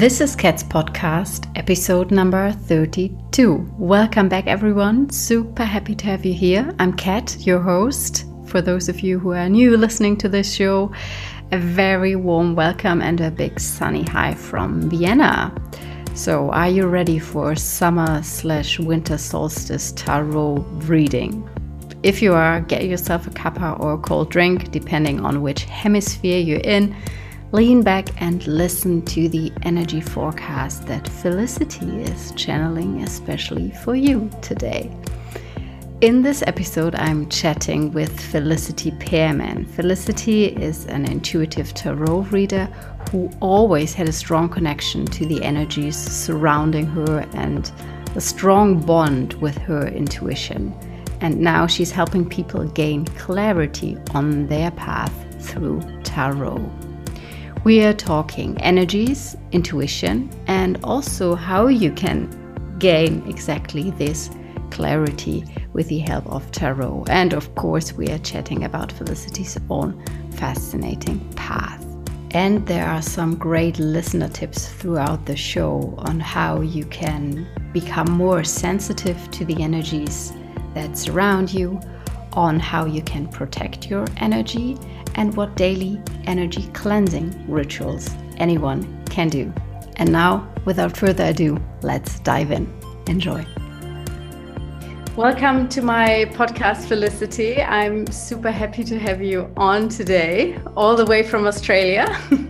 This is Kat's podcast, episode number 32. Welcome back, everyone. Super happy to have you here. I'm Kat, your host. For those of you who are new listening to this show, a very warm welcome and a big sunny hi from Vienna. So, are you ready for summer/winter solstice tarot reading? If you are, get yourself a cuppa or a cold drink, depending on which hemisphere you're in. Lean back and listen to the energy forecast that Felicity is channeling especially for you today. In this episode, I'm chatting with Felicity Pearman. Felicity is an intuitive tarot reader who always had a strong connection to the energies surrounding her and a strong bond with her intuition. And now she's helping people gain clarity on their path through tarot. We are talking energies, intuition, and also how you can gain exactly this clarity with the help of tarot. And of course, we are chatting about Felicity's own fascinating path. And there are some great listener tips throughout the show on how you can become more sensitive to the energies that surround you, on how you can protect your energy, and what daily energy cleansing rituals anyone can do. And now, without further ado, let's dive in. Enjoy. Welcome to my podcast, Felicity. I'm super happy to have you on today, all the way from Australia.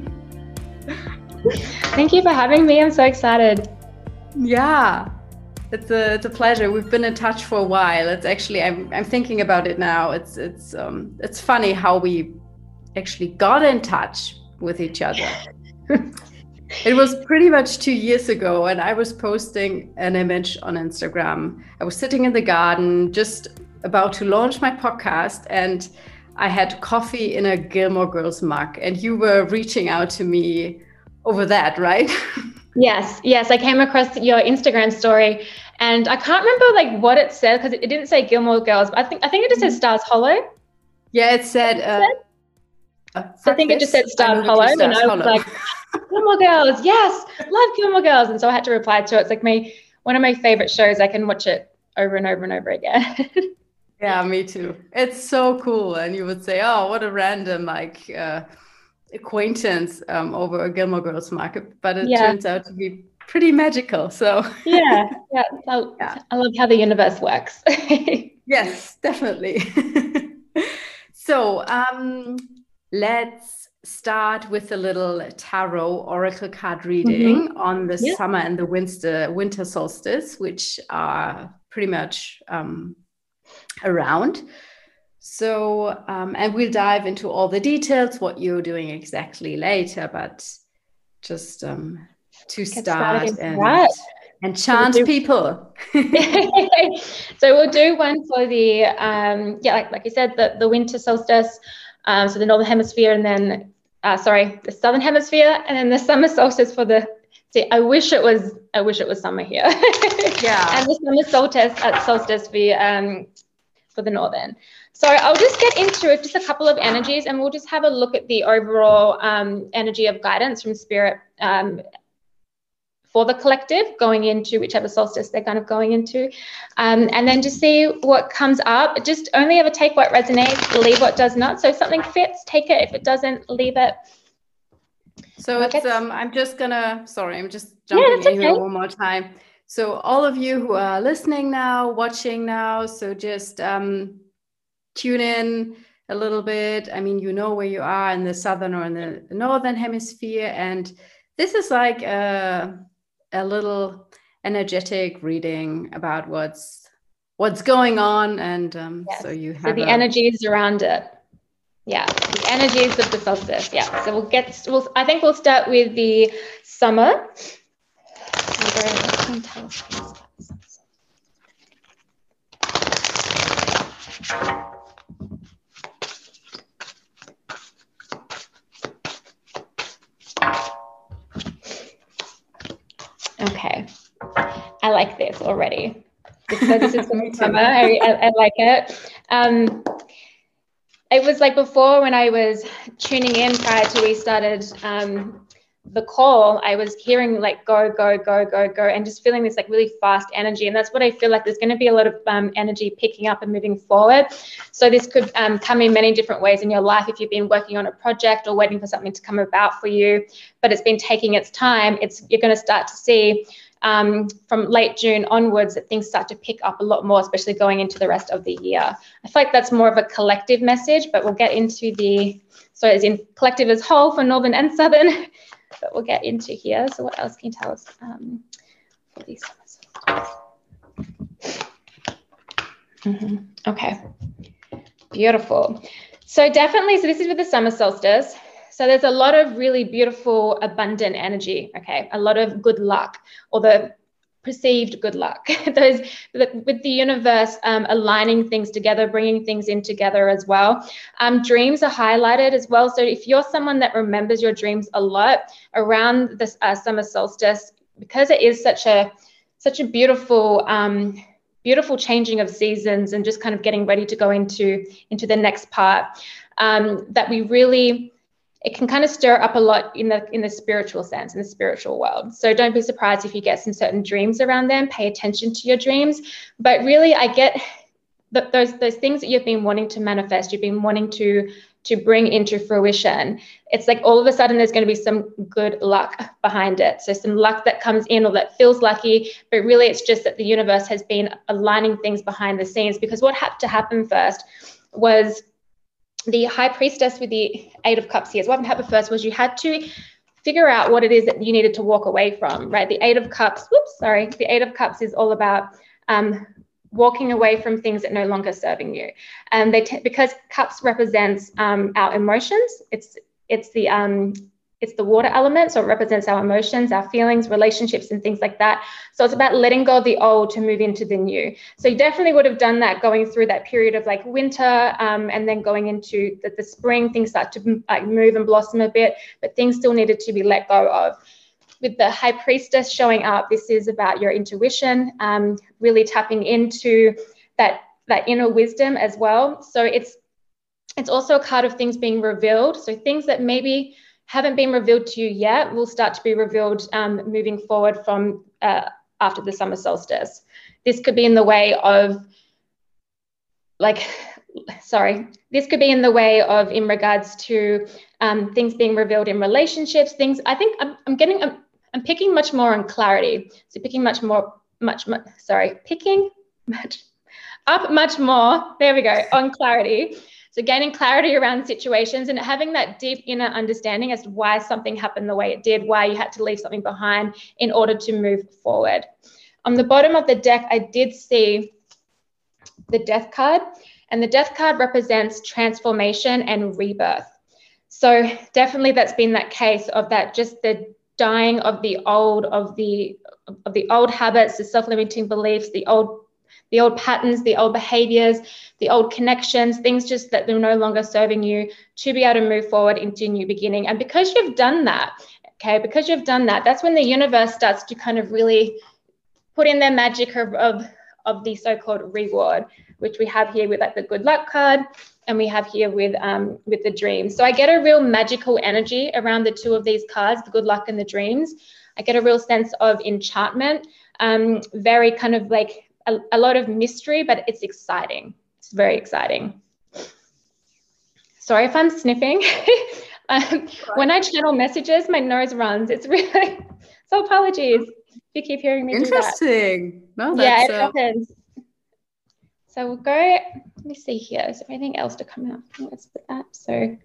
Thank you for having me. I'm so excited. Yeah, it's a pleasure. We've been in touch for a while. It's actually, I'm thinking about it now. It's funny how we actually got in touch with each other. It was pretty much 2 years ago, and I was posting an image on Instagram. I was sitting in the garden, just about to launch my podcast, and I had coffee in a Gilmore Girls mug, and you were reaching out to me over that, right? Yes. I came across your Instagram story, and I can't remember what it said because it didn't say Gilmore Girls, but I think it just said Stars Hollow. Yeah, it said. I think it just said Stars Hollow, and I was like, Gilmore Girls, yes, love Gilmore Girls. And so I had to reply to it. It's one of my favorite shows. I can watch it over and over and over again. Yeah, me too. It's so cool. And you would say, oh, what a random acquaintance over a Gilmore Girls market, but it turns out to be pretty magical. So yeah. I love how the universe works. Yes, definitely. So let's start with a little tarot oracle card reading on the summer and the winter solstice, which are pretty much around. So, and we'll dive into all the details, what you're doing exactly later, but just to start and chant people. So we'll do one for the, like you said, the winter solstice, so the northern hemisphere, and then, the southern hemisphere, and then the summer solstice for the, I wish it was summer here. Yeah. And the summer solstice for the northern. So I'll just get into it, just a couple of energies, and we'll just have a look at the overall energy of guidance from Spirit for the collective going into whichever solstice they're kind of going into. And then just see what comes up. Just only ever take what resonates, leave what does not. So if something fits, take it. If it doesn't, leave it. So I'm just jumping in here one more time. So all of you who are listening now, watching now, so just tune in a little bit. I mean, you know where you are in the southern or in the northern hemisphere. And this is like a little energetic reading about what's going on. And so you have the energies around it. Yeah, the energies of the solstice. Yeah, so I think we'll start with the summer. Okay, I like this already. So this is the summer. I like it. It was like before when I was tuning in prior to we started the call, I was hearing like go, go, go, go, go, and just feeling this like really fast energy. And that's what I feel like there's going to be a lot of energy picking up and moving forward. So this could come in many different ways in your life. If you've been working on a project or waiting for something to come about for you, but it's been taking its time, you're going to start to see from late June onwards that things start to pick up a lot more, especially going into the rest of the year. I feel like that's more of a collective message, but we'll get into so as in collective as whole for Northern and Southern, but we'll get into here. So what else can you tell us for these? Okay, beautiful. So definitely, so this is with the summer solstice. So there's a lot of really beautiful, abundant energy, okay? A lot of good luck, or the perceived good luck. With the universe aligning things together, bringing things in together as well. Dreams are highlighted as well. So if you're someone that remembers your dreams a lot around this summer solstice, because it is such a beautiful, beautiful changing of seasons and just kind of getting ready to go into the next part, that we really, it can kind of stir up a lot in the spiritual sense, in the spiritual world. So don't be surprised if you get some certain dreams around them. Pay attention to your dreams. But really, I get those things that you've been wanting to manifest, you've been wanting to bring into fruition. It's like all of a sudden there's going to be some good luck behind it. So some luck that comes in or that feels lucky, but really it's just that the universe has been aligning things behind the scenes, because what had to happen first was the High Priestess with the Eight of Cups here. So what happened first was you had to figure out what it is that you needed to walk away from, right? The Eight of Cups, the Eight of Cups is all about walking away from things that no longer serving you. And because cups represents our emotions, it's the water element, so it represents our emotions, our feelings, relationships, and things like that. So it's about letting go of the old to move into the new. So you definitely would have done that going through that period of like winter, and then going into the spring, things start to like move and blossom a bit, but things still needed to be let go of. With the High Priestess showing up, this is about your intuition, really tapping into that inner wisdom as well. So it's also a card of things being revealed. So things that maybe haven't been revealed to you yet will start to be revealed moving forward from after the summer solstice. This could be in the way of in regards to things being revealed in relationships, things. I think I'm picking much more on clarity. So picking up much more, there we go, on clarity. So gaining clarity around situations and having that deep inner understanding as to why something happened the way it did, why you had to leave something behind in order to move forward. On the bottom of the deck, I did see the Death card, and the Death card represents transformation and rebirth. So definitely that's been that case of that, just the dying of the old habits, the self-limiting beliefs, the old patterns, the old behaviors, the old connections, things just that they're no longer serving you, to be able to move forward into a new beginning. And because you've done that, that's when the universe starts to kind of really put in their magic of the so-called reward, which we have here with like the good luck card, and we have here with the dreams. So I get a real magical energy around the two of these cards, the good luck and the dreams. I get a real sense of enchantment, very kind of like a lot of mystery, but it's exciting. It's very exciting. Sorry if I'm sniffing. When I channel messages, my nose runs. It's really, so apologies if you keep hearing me do that. Interesting. No, that's, yeah, it happens. So we'll go, let me see here. Is there anything else to come out? Let's put that. So,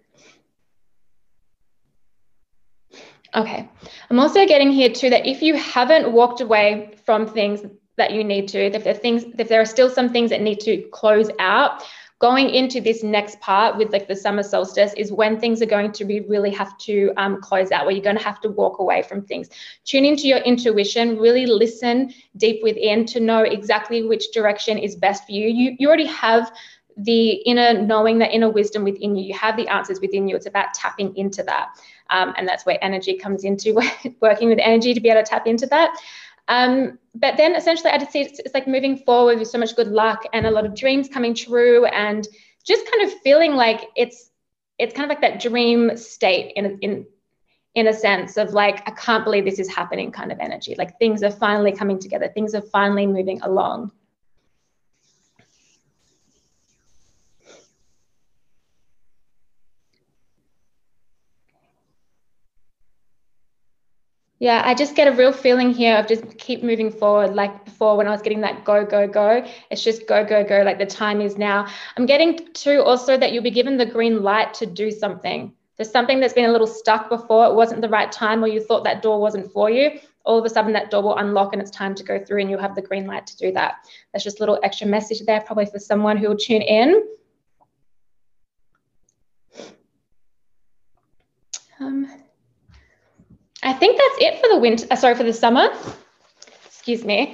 okay. I'm also getting here too that if you haven't walked away from things that you need to, if there are still some things that need to close out, going into this next part with like the summer solstice is when things are going to be really have to close out, where you're going to have to walk away from things. Tune into your intuition, really listen deep within to know exactly which direction is best for you. You already have the inner knowing, that inner wisdom within you. You have the answers within you. It's about tapping into that. And that's where energy comes into, working with energy to be able to tap into that. But then essentially I just see it's like moving forward with so much good luck and a lot of dreams coming true, and just kind of feeling like it's kind of like that dream state in in a sense of like, I can't believe this is happening kind of energy. Like things are finally coming together. Things are finally moving along. Yeah, I just get a real feeling here of just keep moving forward. Like before, when I was getting that go, go, go, it's just go, go, go. Like the time is now. I'm getting to also that you'll be given the green light to do something. There's something that's been a little stuck before. It wasn't the right time, or you thought that door wasn't for you. All of a sudden that door will unlock and it's time to go through and you'll have the green light to do that. That's just a little extra message there, probably for someone who will tune in. I think that's it for the winter. Sorry, for the summer. Excuse me.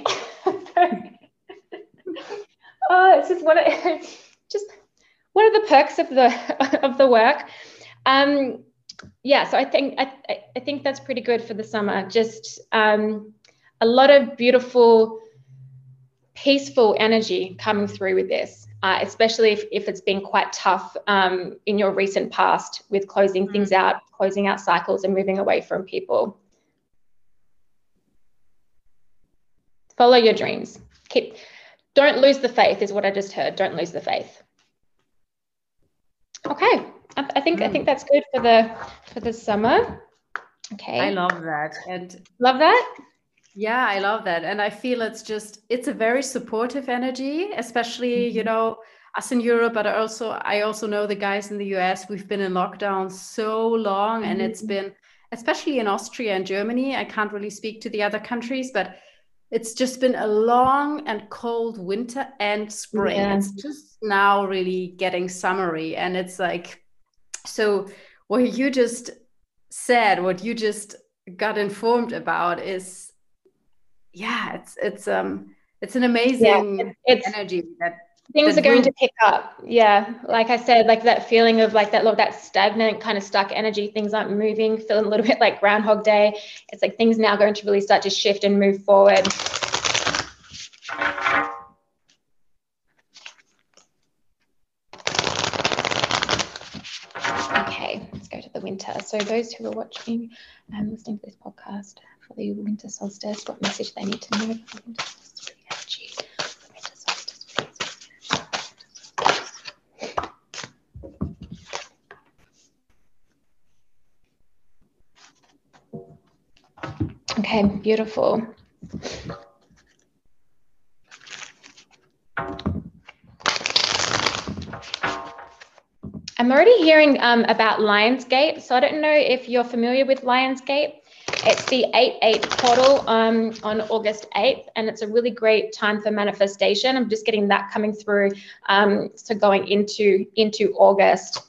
Oh, it's just one of the perks of the work. Yeah, so I think that's pretty good for the summer. Just a lot of beautiful, peaceful energy coming through with this. Especially if it's been quite tough in your recent past with closing things out, closing out cycles and moving away from people. Follow your dreams. Don't lose the faith is what I just heard. Don't lose the faith. Okay, I think that's good for the summer. Okay. I love that. And love that. Yeah, I love that. And I feel it's a very supportive energy, especially, you know, us in Europe, but I also know the guys in the US. We've been in lockdown so long, and it's been, especially in Austria and Germany, I can't really speak to the other countries, but it's just been a long and cold winter and spring. Yeah. It's just now really getting summery. And it's like, so what you just said, what you just got informed about is, yeah, it's an amazing energy that things are going to pick up. Yeah, like I said, like that feeling of like that stagnant kind of stuck energy, things aren't moving, feeling a little bit like Groundhog Day. It's like things now going to really start to shift and move forward. Okay, let's go to the winter. So those who are watching and listening to this podcast for the winter solstice, what message they need to know for the winter solstice energy. Okay, beautiful. I'm already hearing about Lionsgate. So I don't know if you're familiar with Lionsgate. It's the 8/8 portal on August 8th, and it's a really great time for manifestation. I'm just getting that coming through, so going into August.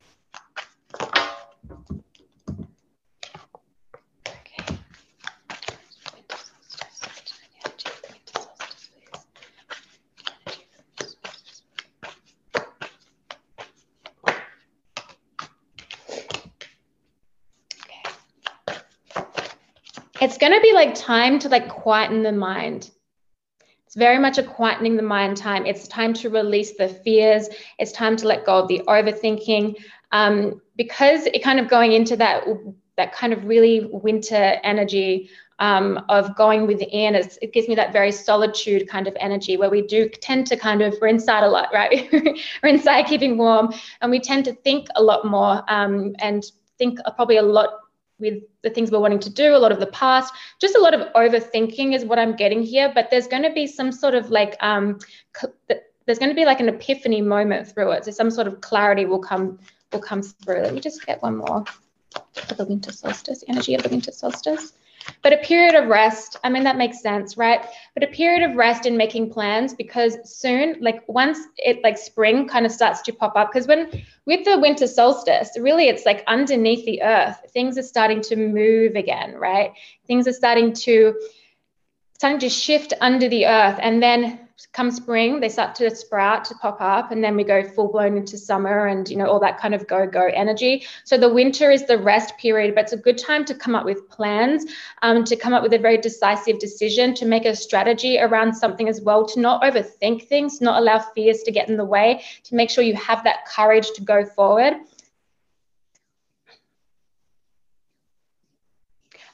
It's going to be like time to like quieten the mind. It's very much a quietening the mind time. It's time to release the fears. It's time to let go of the overthinking, because it kind of going into that kind of really winter energy of going within. It gives me that very solitude kind of energy where we do tend to we're inside a lot, right? We're inside keeping warm, and we tend to think a lot more and think probably a lot with the things we're wanting to do, a lot of the past, just a lot of overthinking is what I'm getting here. But there's going to be some sort of like, there's going to be like an epiphany moment through it. So some sort of clarity will come through. Let me just get one more for the winter solstice, energy of the winter solstice. But a period of rest, I mean, that makes sense, right? But a period of rest in making plans, because soon, like once it like spring kind of starts to pop up, because with the winter solstice, really it's like underneath the earth, things are starting to move again, right? Things are starting to shift under the earth, and then come spring, they start to sprout, to pop up, and then we go full blown into summer and, you know, all that kind of go energy. So the winter is the rest period, but it's a good time to come up with plans, to come up with a very decisive decision, to make a strategy around something as well, to not overthink things, not allow fears to get in the way, to make sure you have that courage to go forward.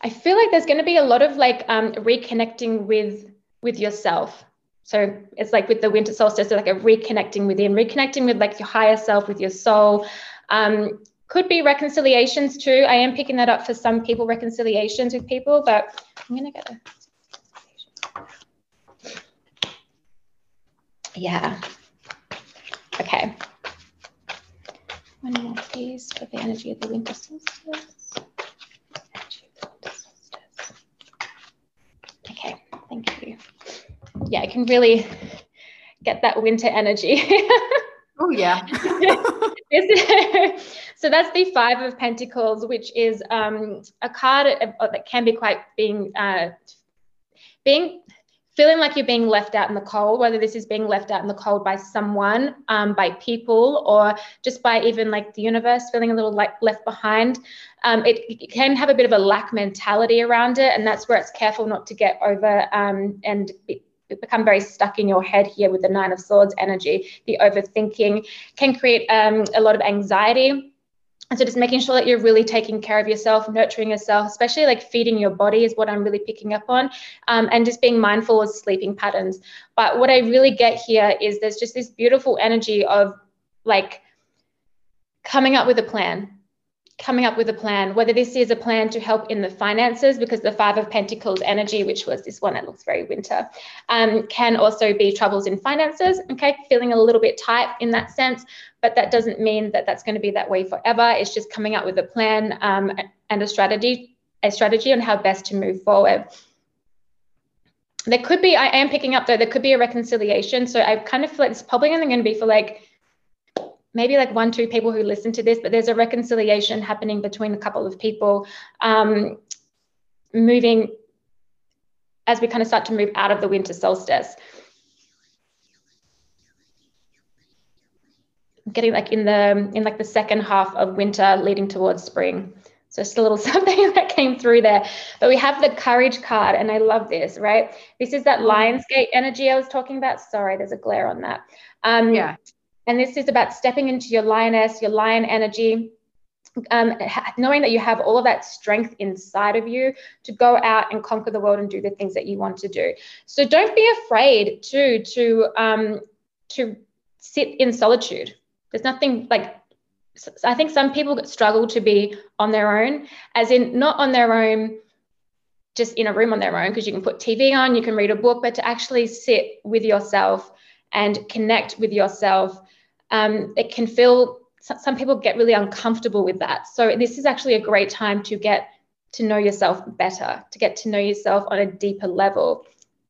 I feel like there's going to be a lot of like reconnecting with yourself. So it's like with the winter solstice, so like a reconnecting within, reconnecting with like your higher self, with your soul. Could be reconciliations too. I am picking that up for some people, reconciliations with people, but I'm going to get yeah. Okay. One more piece for the energy of the winter solstice. Okay, thank you. Yeah, I can really get that winter energy. Oh, yeah. So that's the Five of Pentacles, which is a card that can be quite being feeling like you're being left out in the cold, whether this is being left out in the cold by someone, by people, or just by even like the universe, feeling a little like left behind. It can have a bit of a lack mentality around it, and that's where it's careful not to get over and become very stuck in your head here with the Nine of Swords energy. The overthinking can create a lot of anxiety. And so just making sure that you're really taking care of yourself, nurturing yourself, especially like feeding your body is what I'm really picking up on, and just being mindful of sleeping patterns. But what I really get here is there's just this beautiful energy of like coming up with a plan, whether this is a plan to help in the finances, because the Five of Pentacles energy, which was this one that looks very winter, can also be troubles in finances, okay, feeling a little bit tight in that sense, but that doesn't mean that that's going to be that way forever. It's just coming up with a plan and a strategy on how best to move forward. There could be, I am picking up though, there could be a reconciliation. So I kind of feel like it's probably only going to be for like maybe like 1-2 people who listen to this, but there's a reconciliation happening between a couple of people, moving as we kind of start to move out of the winter solstice. Getting like in like the second half of winter leading towards spring. So it's a little something that came through there. But we have the Courage card, and I love this, right? This is that Lionsgate energy I was talking about. Sorry, there's a glare on that. Yeah. And this is about stepping into your lioness, your lion energy, knowing that you have all of that strength inside of you to go out and conquer the world and do the things that you want to do. So don't be afraid to sit in solitude. There's nothing like, I think some people struggle to be on their own, as in not on their own, just in a room on their own, because you can put TV on, you can read a book, but to actually sit with yourself and connect with yourself. It can feel, some people get really uncomfortable with that. So this is actually a great time to get to know yourself better, to get to know yourself on a deeper level.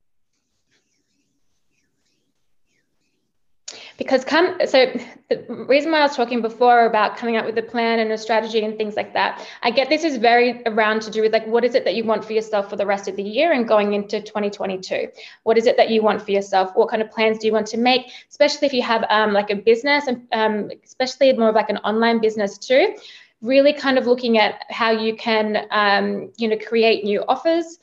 Because so the reason why I was talking before about coming up with a plan and a strategy and things like that, I get this is very around to do with like, what is it that you want for yourself for the rest of the year and going into 2022? What is it that you want for yourself? What kind of plans do you want to make? Especially if you have like a business, and especially more of like an online business too. Really kind of looking at how you can, create new offers,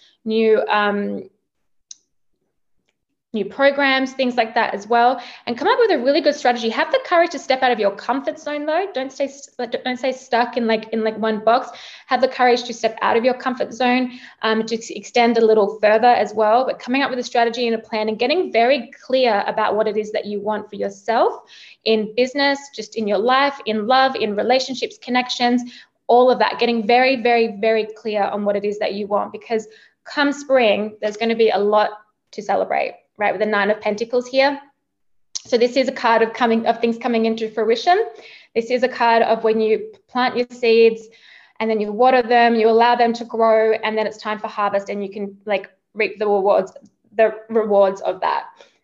new programs, things like that as well, and come up with a really good strategy. Have the courage to step out of your comfort zone though. Don't stay stuck in like one box. Have the courage to step out of your comfort zone, to extend a little further as well, but coming up with a strategy and a plan and getting very clear about what it is that you want for yourself in business, just in your life, in love, in relationships, connections, all of that, getting very, very, very clear on what it is that you want, because come spring, there's going to be a lot to celebrate. Right, with the Nine of Pentacles here. So this is a card of things coming into fruition. This is a card of when you plant your seeds and then you water them, you allow them to grow, and then it's time for harvest, and you can like reap the rewards of that.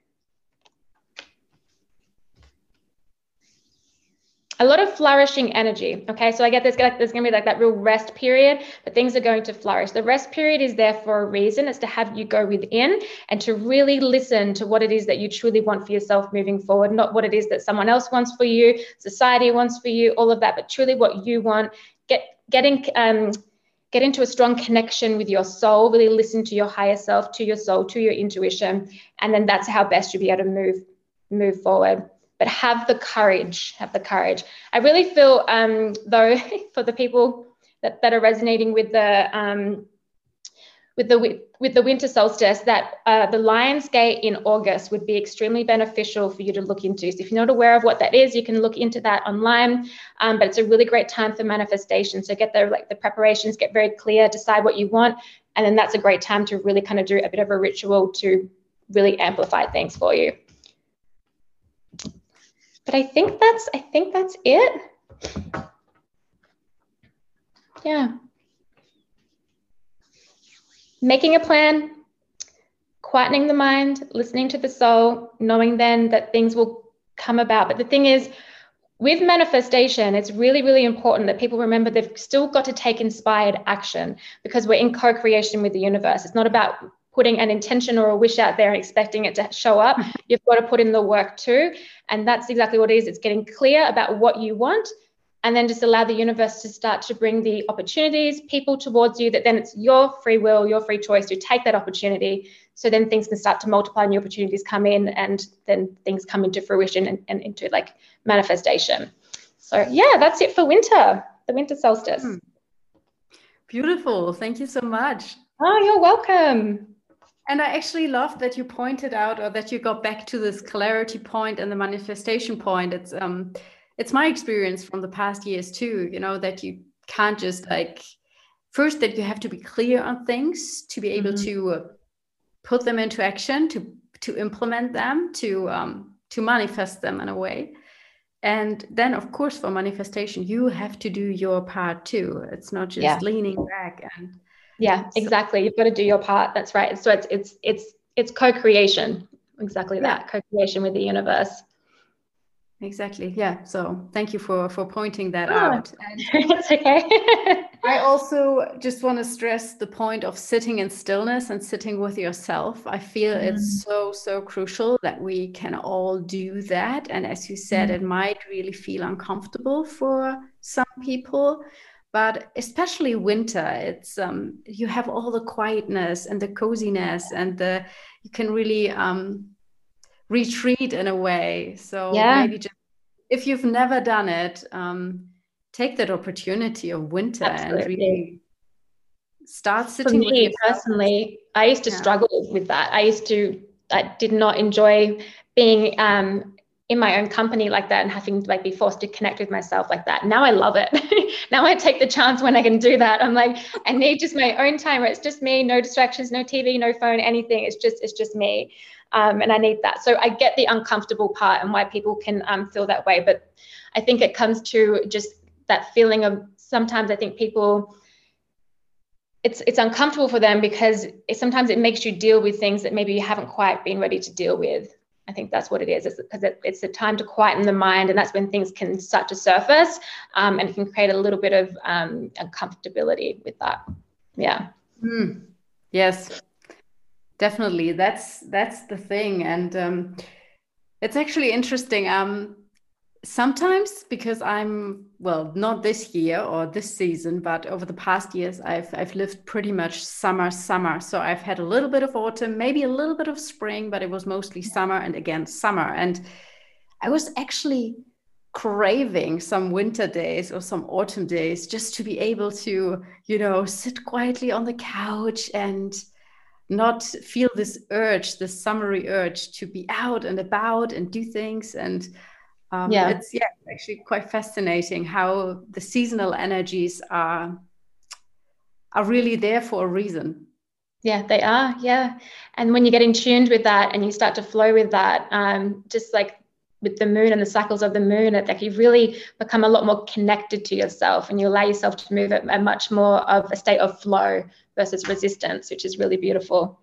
A lot of flourishing energy. Okay, so I get there's going to be like that real rest period, but things are going to flourish. The rest period is there for a reason. It's to have you go within and to really listen to what it is that you truly want for yourself moving forward, not what it is that someone else wants for you, society wants for you, all of that, but truly what you want. Get into a strong connection with your soul. Really listen to your higher self, to your soul, to your intuition, and then that's how best you'll be able to move forward. But have the courage, I really feel, though, for the people that are resonating with the with the winter solstice that the Lion's Gate in August would be extremely beneficial for you to look into. So if you're not aware of what that is, you can look into that online. But it's a really great time for manifestation. So get the preparations, get very clear, decide what you want, and then that's a great time to really kind of do a bit of a ritual to really amplify things for you. But I think that's it. Yeah. Making a plan, quietening the mind, listening to the soul, knowing then that things will come about. But the thing is, with manifestation, it's really, really important that people remember they've still got to take inspired action, because we're in co-creation with the universe. It's not about putting an intention or a wish out there and expecting it to show up. You've got to put in the work too. And that's exactly what it is. It's getting clear about what you want, and then just allow the universe to start to bring the opportunities, people towards you, that then it's your free will, your free choice to take that opportunity. So then things can start to multiply, new opportunities come in, and then things come into fruition and into like manifestation. So yeah, that's it for winter, the winter solstice. Beautiful. Thank you so much. Oh, you're welcome. And I actually love that you pointed out, or that you got back to this clarity point and the manifestation point. It's my experience from the past years too, that you can't just first that you have to be clear on things to be able to put them into action, to implement them, to manifest them in a way. And then, of course, for manifestation, you have to do your part too. It's not just leaning back and. Yeah, exactly. You've got to do your part. That's right. So it's co-creation. Exactly that, co-creation with the universe. Exactly. Yeah. So thank you for pointing that out. And it's okay. I also just want to stress the point of sitting in stillness and sitting with yourself. I feel it's so crucial that we can all do that. And as you said, it might really feel uncomfortable for some people, but especially winter, it's you have all the quietness and the coziness, and you can really retreat in a way. So maybe just, if you've never done it, take that opportunity of winter. Absolutely. And really start sitting with yourself. Personally, I used to struggle with that. I did not enjoy being in my own company like that and having to be forced to connect with myself like that. Now I love it. Now I take the chance when I can do that. I'm like, I need just my own time where it's just me, no distractions, no TV, no phone, anything. It's just me. And I need that. So I get the uncomfortable part and why people can feel that way. But I think it comes to just that feeling of, sometimes I think people, it's uncomfortable for them because sometimes it makes you deal with things that maybe you haven't quite been ready to deal with. I think that's what it is. It's because it's a time to quieten the mind, and that's when things can start to surface, and it can create a little bit of uncomfortability with that. Yeah. Yes, definitely. That's the thing, and it's actually interesting. Sometimes, because not this year or this season, but over the past years, I've lived pretty much summer. So I've had a little bit of autumn, maybe a little bit of spring, but it was mostly summer, and again, summer. And I was actually craving some winter days or some autumn days just to be able to, sit quietly on the couch and not feel this summery urge to be out and about and do things. And it's actually quite fascinating how the seasonal energies are really there for a reason. Yeah, they are. Yeah. And when you get in tuned with that and you start to flow with that, just like with the moon and the cycles of the moon, you really become a lot more connected to yourself, and you allow yourself to move at a much more of a state of flow versus resistance, which is really beautiful.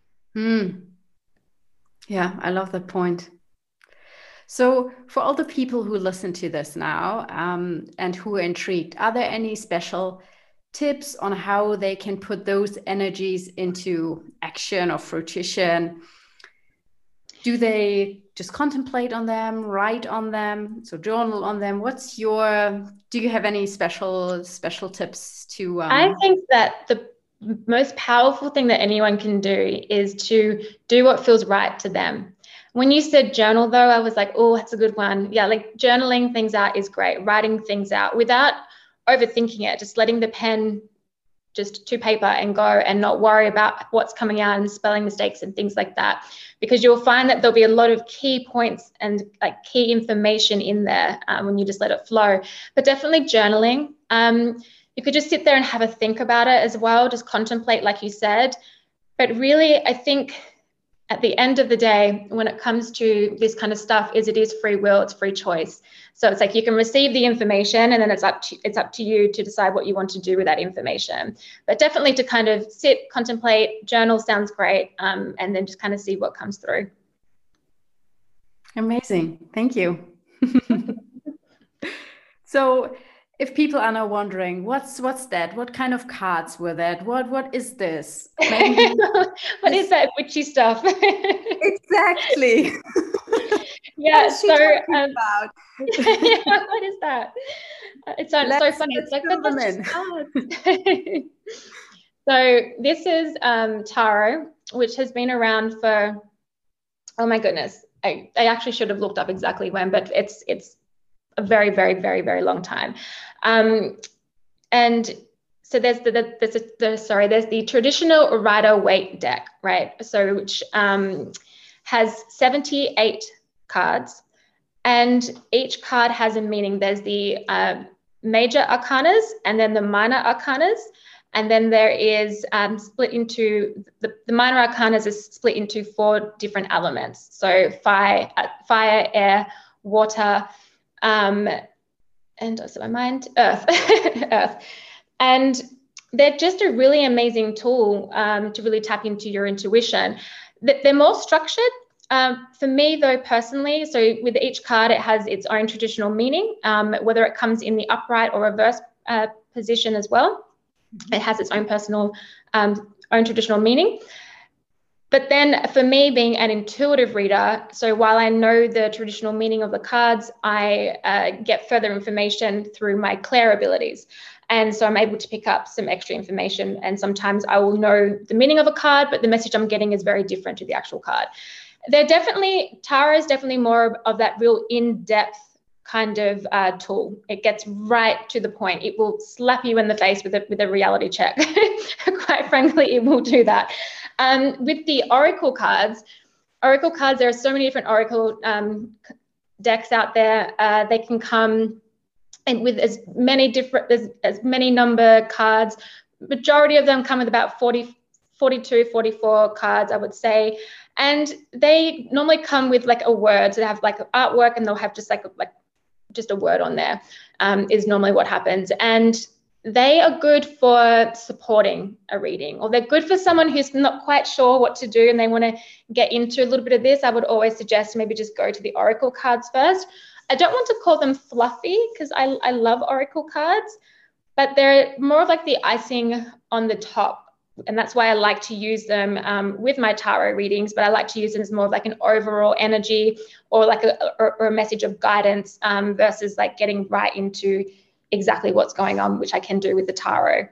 Yeah, I love that point. So for all the people who listen to this now and who are intrigued, are there any special tips on how they can put those energies into action or fruition? Do they just contemplate on them, write on them, so journal on them? Do you have any special tips to? I think that the most powerful thing that anyone can do is to do what feels right to them. When you said journal, though, I was like, oh, that's a good one. Yeah, journaling things out is great. Writing things out without overthinking it, just letting the pen just to paper and go and not worry about what's coming out and spelling mistakes and things like that, because you'll find that there'll be a lot of key points and like key information in there when you just let it flow. But definitely journaling. You could just sit there and have a think about it as well, just contemplate, like you said. But really, I think at the end of the day, when it comes to this kind of stuff, it is free will, it's free choice. So it's like you can receive the information and then it's up to you to decide what you want to do with that information. But definitely to kind of sit, contemplate, journal sounds great, and then just kind of see what comes through. Amazing. Thank you. So if people are now wondering, what's that? What kind of cards were that? What is this? What is that witchy stuff? Exactly. Yeah. So about? Yeah, what is that? It sounds so funny. It's like, but that's just cards. So this is tarot, which has been around for, oh my goodness, I actually should have looked up exactly when, but it's a very, very, very, very long time. And so there's the traditional Rider-Waite deck, right? So which has 78 cards, and each card has a meaning. There's the major arcanas and then the minor arcanas. And then there is split into, the minor arcanas is split into 4 different elements. So fire, air, water, and also my mind, earth. Earth. And they're just a really amazing tool to really tap into your intuition. They're more structured. For me, though, personally, so with each card, it has its own traditional meaning, whether it comes in the upright or reverse position as well. It has its own personal, own traditional meaning. But then for me, being an intuitive reader, so while I know the traditional meaning of the cards, I get further information through my clair abilities. And so I'm able to pick up some extra information. And sometimes I will know the meaning of a card, but the message I'm getting is very different to the actual card. Tarot is definitely more of that real in-depth kind of tool. It gets right to the point. It will slap you in the face with a reality check. Quite frankly, it will do that. With the oracle cards, there are so many different oracle decks out there. They can come and with as many number cards. Majority of them come with about 42, 44 cards, I would say. And they normally come with like a word. So they have like artwork and they'll have just like a word on there, is normally what happens. And they are good for supporting a reading, or they're good for someone who's not quite sure what to do and they want to get into a little bit of this. I would always suggest maybe just go to the oracle cards first. I don't want to call them fluffy because I love oracle cards, but they're more of like the icing on the top. And that's why I like to use them with my tarot readings, but I like to use them as more of like an overall energy or like a message of guidance versus like getting right into exactly what's going on, which I can do with the tarot.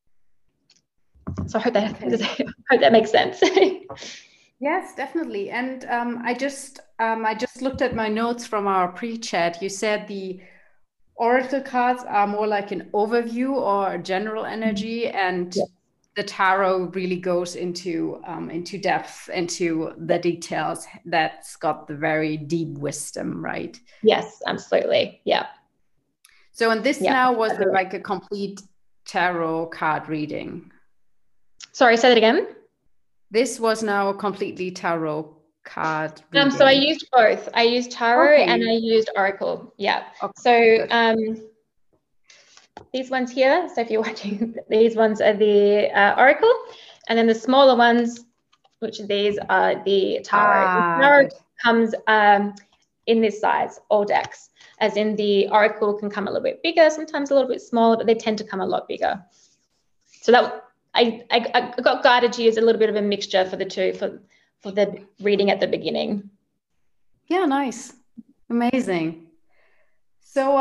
So I hope that makes sense. Yes, definitely. And I just looked at my notes from our pre-chat. You said the oracle cards are more like an overview or a general energy, and the tarot really goes into depth, into the details. That's got the very deep wisdom, right? Yes, absolutely. Yeah. So, and this now was like a complete tarot card reading. Sorry, say that again. This was now a completely tarot card reading. So I used both. I used tarot and I used oracle. Yeah. Okay, so these ones here. So if you're watching, these ones are the oracle, and then the smaller ones, which these are the tarot. The tarot comes in this size, all decks. As in the oracle can come a little bit bigger, sometimes a little bit smaller, but they tend to come a lot bigger. So that I got guided to use a little bit of a mixture for the two for the reading at the beginning. Yeah, nice, amazing. So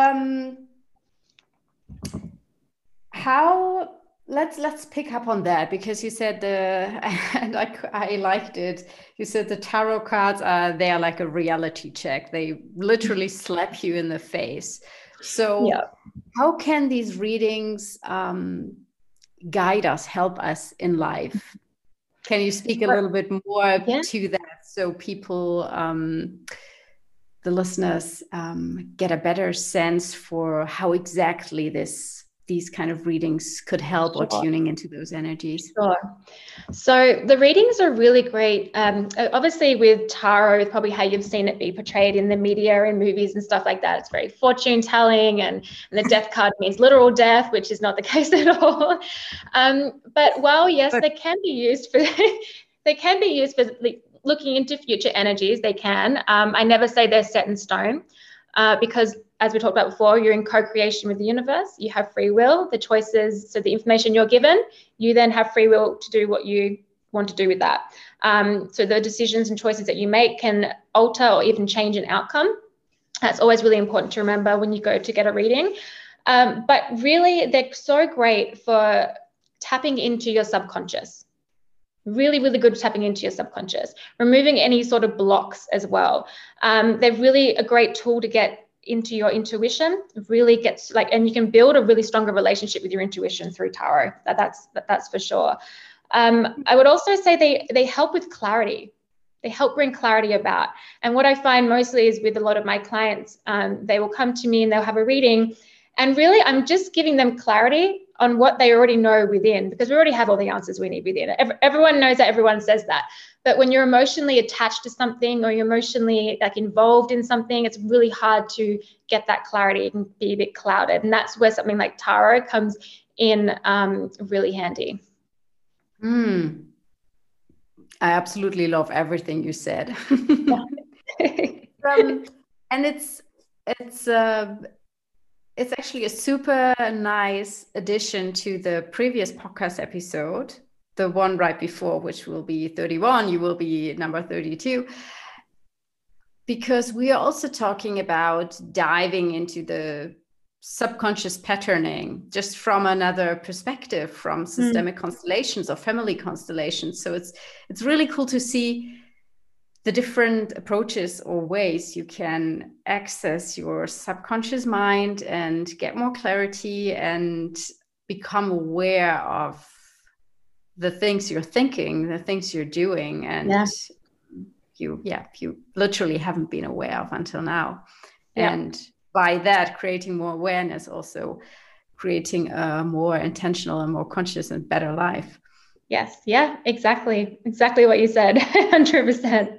let's pick up on that, because you said and I liked it. You said the tarot cards they are like a reality check. They literally slap you in the face. So how can these readings guide us, help us in life. Can you speak a little bit more to that, so people, the listeners, get a better sense for how exactly these kind of readings could help, or tuning into those energies? Sure. So the readings are really great. Obviously with tarot, probably how you've seen it be portrayed in the media and movies and stuff like that. It's very fortune telling, and the death card means literal death, which is not the case at all. But while yes, they can be used for looking into future energies. They can. I never say they're set in stone, because as we talked about before, you're in co-creation with the universe. You have free will. The choices, so the information you're given, you then have free will to do what you want to do with that. So the decisions and choices that you make can alter or even change an outcome. That's always really important to remember when you go to get a reading. But really, they're so great for tapping into your subconscious. Really, really good at tapping into your subconscious, removing any sort of blocks as well. They're really a great tool to get into your intuition. Really gets and you can build a really stronger relationship with your intuition through tarot. That's for sure. I would also say they help with clarity. They help bring clarity about. And what I find mostly is with a lot of my clients, they will come to me and they'll have a reading, and really I'm just giving them clarity on what they already know within, because we already have all the answers we need within. Everyone knows that, everyone says that. But when you're emotionally attached to something, or you're emotionally involved in something, it's really hard to get that clarity. It can be a bit clouded. And that's where something like tarot comes in really handy. I absolutely love everything you said. And it's actually a super nice addition to the previous podcast episode, the one right before, which will be 31. You will be number 32, because we are also talking about diving into the subconscious patterning just from another perspective, from systemic constellations or family constellations. So it's really cool to see the different approaches or ways you can access your subconscious mind and get more clarity and become aware of the things you're thinking, the things you're doing, and you literally haven't been aware of until now. And by that, creating more awareness, also creating a more intentional and more conscious and better life. Yes. Yeah, exactly what you said. 100%.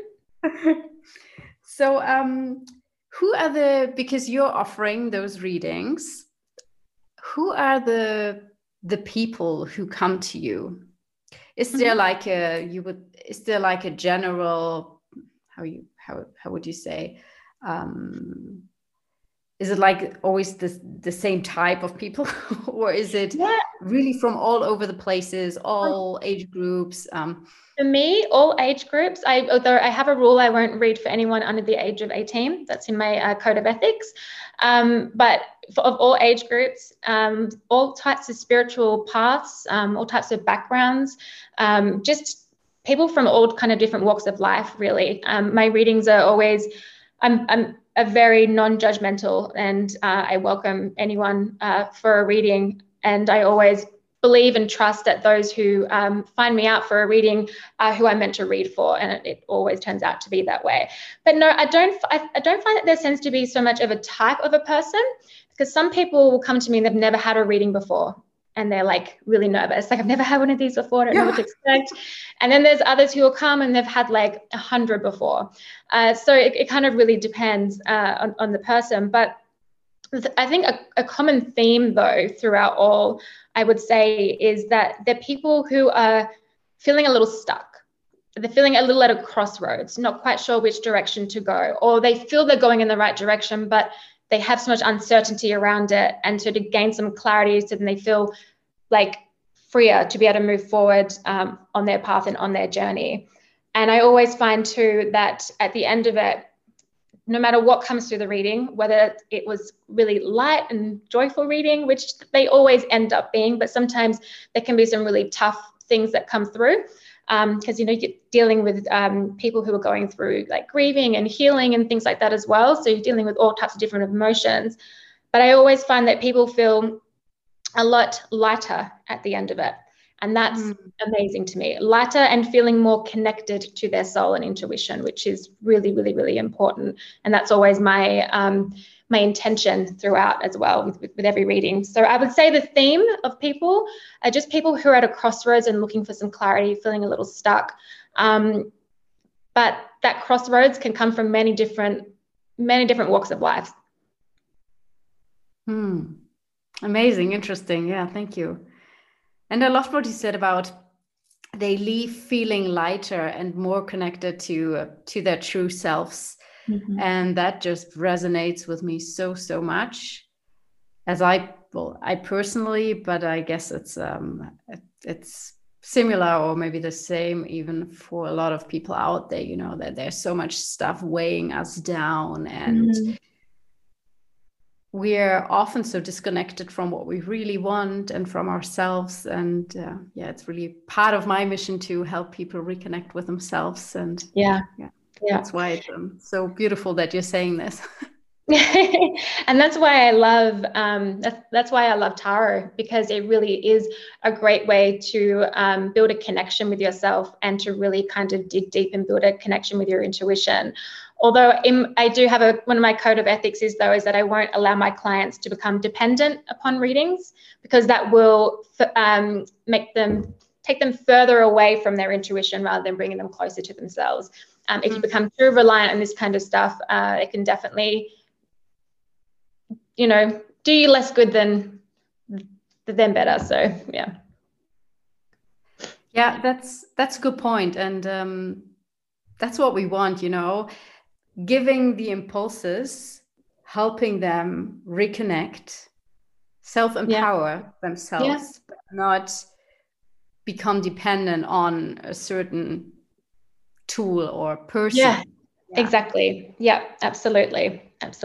So who are because you're offering those readings, who are the people who come to you? Is there is there like a general, how would you say, is it like always the same type of people, or is it really from all over the places, all age groups? For me, all age groups. Although I have a rule, I won't read for anyone under the age of 18. That's in my code of ethics. But of all age groups, all types of spiritual paths, all types of backgrounds, just people from all kind of different walks of life, really. My readings are always, I'm a very non-judgmental, and I welcome anyone for a reading. And I always believe and trust that those who find me out for a reading are who I'm meant to read for, and it always turns out to be that way. But no, I don't find that there tends to be so much of a type of a person, because some people will come to me and they've never had a reading before, and they're really nervous. I've never had one of these before. I don't know what to expect. And then there's others who will come and they've had 100 before. So it kind of really depends on the person. But I think a common theme, though, throughout all, I would say, is that they're people who are feeling a little stuck. They're feeling a little at a crossroads, not quite sure which direction to go, or they feel they're going in the right direction, but they have so much uncertainty around it. And so to gain some clarity, so then they feel freer to be able to move forward on their path and on their journey. And I always find too that at the end of it, no matter what comes through the reading, whether it was really light and joyful reading, which they always end up being, but sometimes there can be some really tough things that come through, because you're dealing with people who are going through grieving and healing and things like that as well. So you're dealing with all types of different emotions. But I always find that people feel a lot lighter at the end of it. And that's amazing to me. Lighter and feeling more connected to their soul and intuition, which is really, really, really important. And that's always my my intention throughout as well with every reading. So I would say the theme of people are just people who are at a crossroads and looking for some clarity, feeling a little stuck. But that crossroads can come from many different walks of life. Amazing, interesting. Yeah, thank you. And I loved what you said about they leave feeling lighter and more connected to their true selves. And that just resonates with me so much, as I personally, but I guess it's similar or maybe the same even for a lot of people out there, that there's so much stuff weighing us down, and we're often so disconnected from what we really want and from ourselves. And it's really part of my mission to help people reconnect with themselves. And that's why it's so beautiful that you're saying this. And that's why I love that's why I love tarot, because it really is a great way to build a connection with yourself and to really kind of dig deep and build a connection with your intuition. Although I do have one of my code of ethics is that I won't allow my clients to become dependent upon readings, because that will take them further away from their intuition rather than bringing them closer to themselves. If you become too reliant on this kind of stuff, it can definitely, do you less good than better. So yeah, that's a good point. And that's what we want, giving the impulses, helping them reconnect, self-empower themselves, but not become dependent on a certain tool or person. Yeah. Exactly. Yeah, absolutely.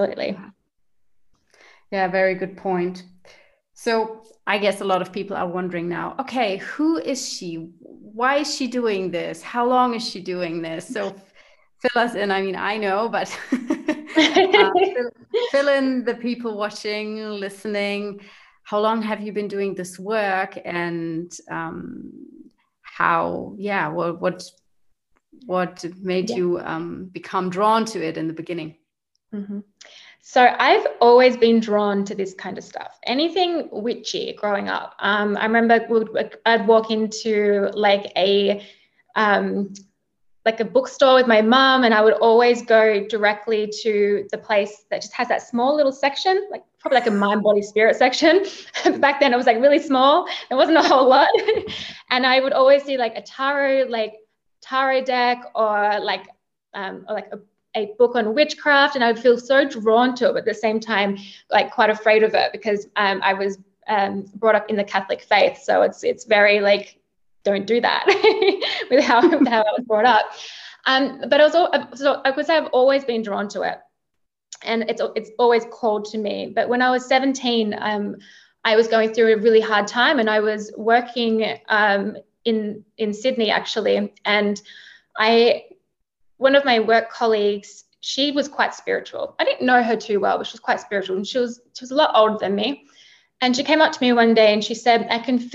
Yeah, very good point. So I guess a lot of people are wondering now, okay, who is she? Why is she doing this? How long is she doing this? So fill us in. I mean, I know, but fill in the people watching, listening. How long have you been doing this work? And what made you become drawn to it in the beginning? So I've always been drawn to this kind of stuff, anything witchy growing up. I remember I'd walk into like a bookstore with my mum, and I would always go directly to the place that just has that small little section, like probably like a mind, body, spirit section. Back then it was like really small. There wasn't a whole lot. And I would always see like a tarot deck or like a book on witchcraft, and I would feel so drawn to it, but at the same time, like quite afraid of it, because I was brought up in the Catholic faith. So it's very like, don't do that with how I was brought up. But I would say I've always been drawn to it, and it's always called to me. But when I was 17, I was going through a really hard time, and I was working in Sydney actually, and one of my work colleagues, she was quite spiritual. I didn't know her too well, but she was quite spiritual, and she was a lot older than me. And she came up to me one day and she said,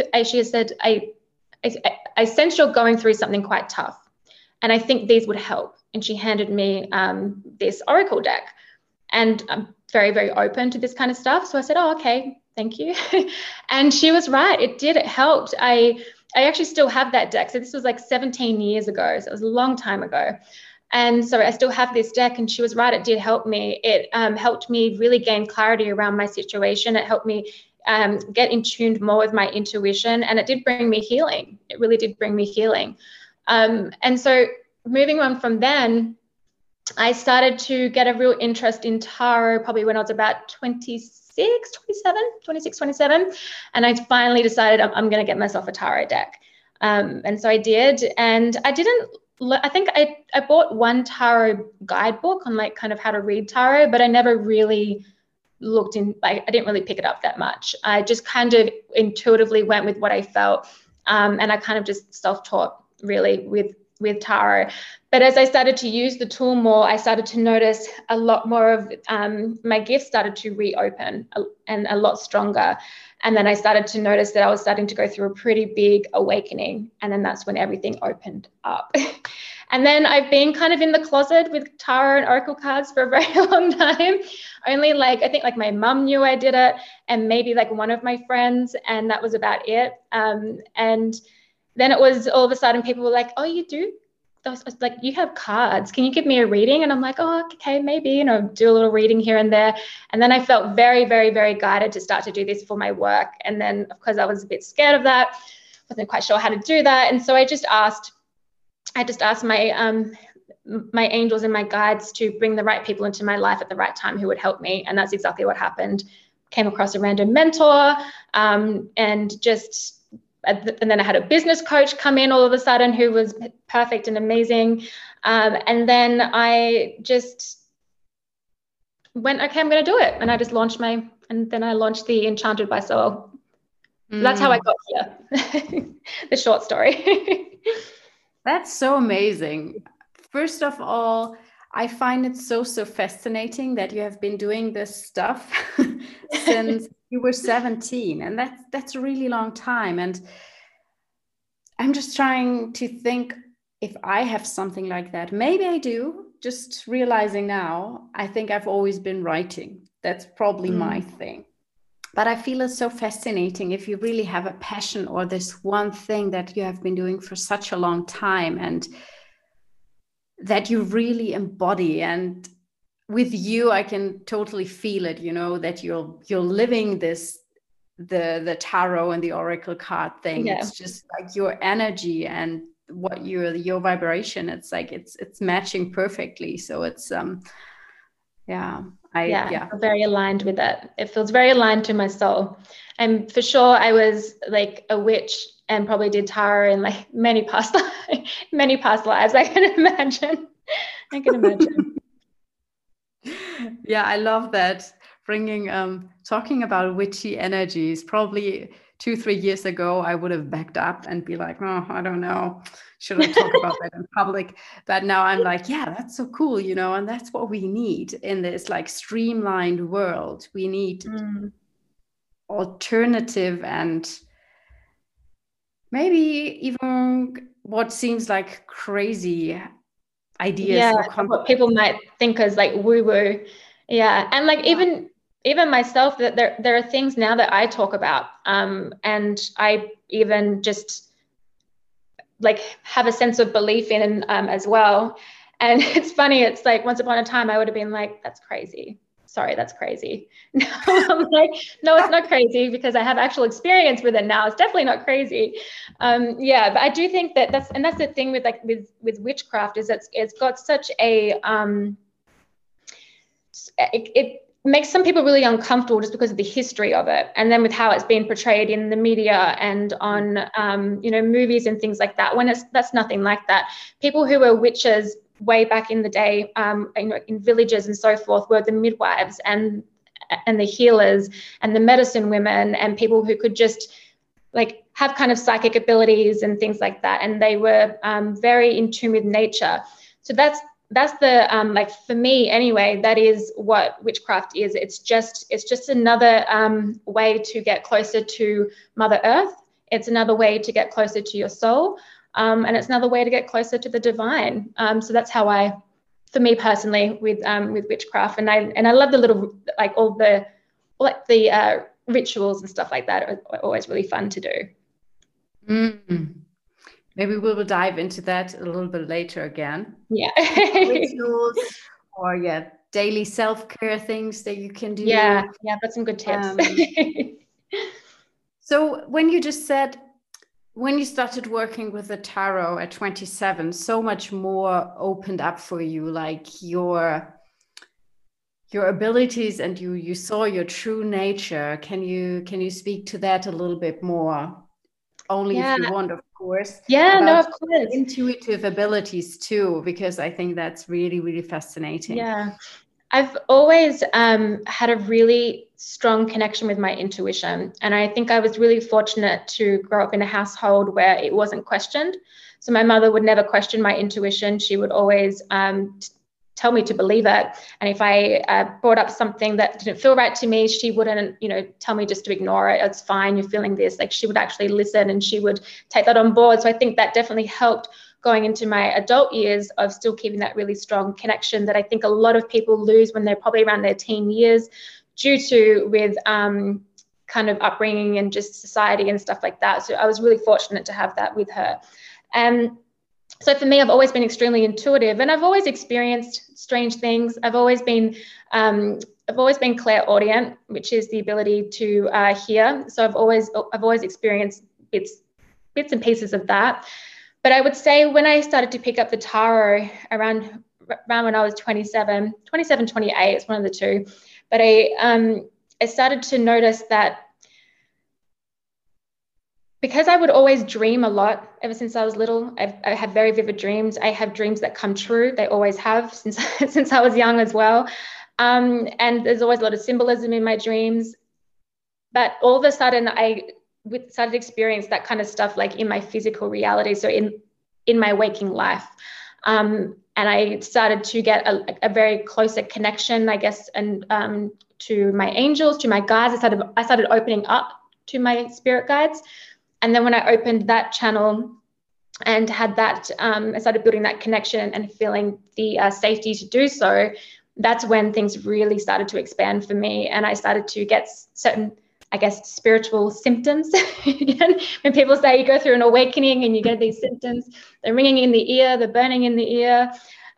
I sense you're going through something quite tough, and I think these would help. And she handed me this oracle deck, and I'm very, very open to this kind of stuff. So I said, oh, okay, thank you. And she was right. It did. It helped. I actually still have that deck. So this was like 17 years ago. So it was a long time ago. And so I still have this deck, and she was right. It did help me. It helped me really gain clarity around my situation. It helped me get in tuned more with my intuition, and it did bring me healing. It really did bring me healing. And so moving on from then, I started to get a real interest in tarot probably when I was about 26, 27. And I finally decided I'm going to get myself a tarot deck. And so I did. And I think I bought one tarot guidebook on like kind of how to read tarot, but I never really looked in, I didn't really pick it up that much. I just kind of intuitively went with what I felt. And I kind of just self-taught really with with tarot. But as I started to use the tool more, I started to notice a lot more of my gifts started to reopen and a lot stronger. And then I started to notice that I was starting to go through a pretty big awakening. And then that's when everything opened up. And then I've been kind of in the closet with tarot and oracle cards for a very long time. Only like, I think like my mum knew I did it, and maybe like one of my friends, and that was about it. And then it was all of a sudden people were like, oh, you do? Like, you have cards. Can you give me a reading? And I'm like, oh, okay, maybe, do a little reading here and there. And then I felt very, very, very guided to start to do this for my work. And then, of course, I was a bit scared of that. Wasn't quite sure how to do that. And so I just asked my my angels and my guides to bring the right people into my life at the right time who would help me. And that's exactly what happened. Came across a random mentor, and then I had a business coach come in all of a sudden who was perfect and amazing. And then I just went, okay, I'm going to do it. And I just launched the Enchanted by Soul. So that's how I got here. The short story. That's so amazing. First of all, I find it so fascinating that you have been doing this stuff since you were 17, and that's a really long time. And I'm just trying to think if I have something like that. Maybe I do. Just realizing now, I think I've always been writing. That's probably my thing. But I feel it's so fascinating if you really have a passion or this one thing that you have been doing for such a long time and that you really embody. And with you, I can totally feel it, that you're living this, the tarot and the oracle card thing. Yeah. It's just like your energy and what your vibration. It's like it's matching perfectly. So it's I'm very aligned with that. It feels very aligned to my soul. And for sure, I was like a witch and probably did tarot in like many past lives. I can imagine. Yeah, I love that. Bringing talking about witchy energies. Probably 2-3 years ago, I would have backed up and be like, oh, I don't know, should I talk about that in public? But now I'm like, yeah, that's so cool, and that's what we need in this like streamlined world. We need alternative and maybe even what seems like crazy ideas. Yeah, what people might think as like woo-woo. Yeah, and like even myself, that there are things now that I talk about, and I even just like have a sense of belief in as well. And it's funny, it's like once upon a time I would have been like, that's crazy. Sorry, that's crazy. Now I'm like, no, it's not crazy because I have actual experience with it now. It's definitely not crazy. But I do think that's the thing with like with witchcraft is it's got such a it makes some people really uncomfortable just because of the history of it, and then with how it's been portrayed in the media and on movies and things like that, when that's nothing like that. People who were witches way back in the day, in villages and so forth, were the midwives and the healers and the medicine women and people who could just like have kind of psychic abilities and things like that, and they were very in tune with nature. So that's the like for me anyway, that is what witchcraft is. It's just another way to get closer to Mother Earth. It's another way to get closer to your soul, and it's another way to get closer to the divine. So that's how for me personally with witchcraft, and I love the little like all the rituals and stuff like that are always really fun to do. Maybe we will dive into that a little bit later again. Yeah. Rituals or daily self-care things that you can do. Yeah, that's some good tips. So when you just said, when you started working with the tarot at 27, so much more opened up for you, like your abilities, and you saw your true nature. Can you speak to that a little bit more? Only if you want, of course. Yeah, no, of course. Intuitive abilities too, because I think that's really, really fascinating. Yeah. I've always had a really strong connection with my intuition. And I think I was really fortunate to grow up in a household where it wasn't questioned. So my mother would never question my intuition. She would always tell me to believe it. And if I brought up something that didn't feel right to me, she wouldn't, tell me just to ignore it. It's fine, you're feeling this. Like, she would actually listen and she would take that on board. So I think that definitely helped going into my adult years of still keeping that really strong connection that I think a lot of people lose when they're probably around their teen years due to with kind of upbringing and just society and stuff like that. So I was really fortunate to have that with her. So for me, I've always been extremely intuitive, and I've always experienced strange things. I've always been clairaudient, which is the ability to hear. So I've always experienced bits and pieces of that. But I would say when I started to pick up the tarot around when I was 27, 28, it's one of the two. But I started to notice that because I would always dream a lot ever since I was little. I have very vivid dreams. I have dreams that come true. They always have since I was young as well. And there's always a lot of symbolism in my dreams. But all of a sudden, I started to experience that kind of stuff like in my physical reality. So in my waking life. And I started to get a very closer connection, I guess, and to my angels, to my guides. I started opening up to my spirit guides. And then when I opened that channel and had that, I started building that connection and feeling the safety to do so, that's when things really started to expand for me. And I started to get certain, I guess, spiritual symptoms. When people say you go through an awakening and you get these symptoms, the ringing in the ear, the burning in the ear,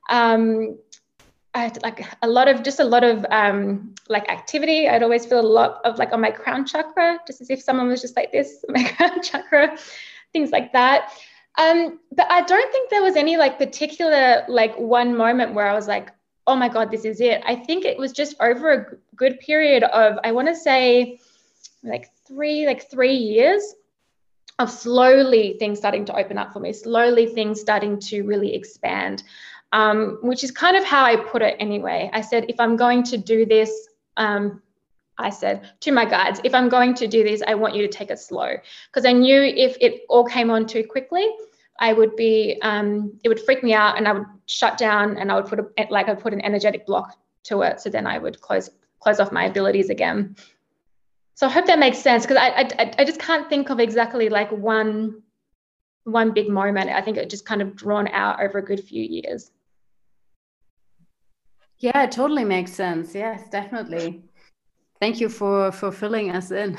I had like a lot of like activity. I'd always feel a lot of like on my crown chakra, just as if someone was just like this, my crown chakra, things like that. But I don't think there was any like particular like one moment where I was like, oh my God, this is it. I think it was just over a good period of, I want to say like three years of slowly things starting to open up for me, slowly things starting to really expand. Which is kind of how I put it anyway. I said, if I'm going to do this, I said to my guides, if I'm going to do this, I want you to take it slow. Because I knew if it all came on too quickly, I would be, it would freak me out and I would shut down and I would put an energetic block to it. So then I would close off my abilities again. So I hope that makes sense, because I just can't think of exactly like one big moment. I think it just kind of drawn out over a good few years. Yeah, it totally makes sense. Yes, definitely. Thank you for filling us in.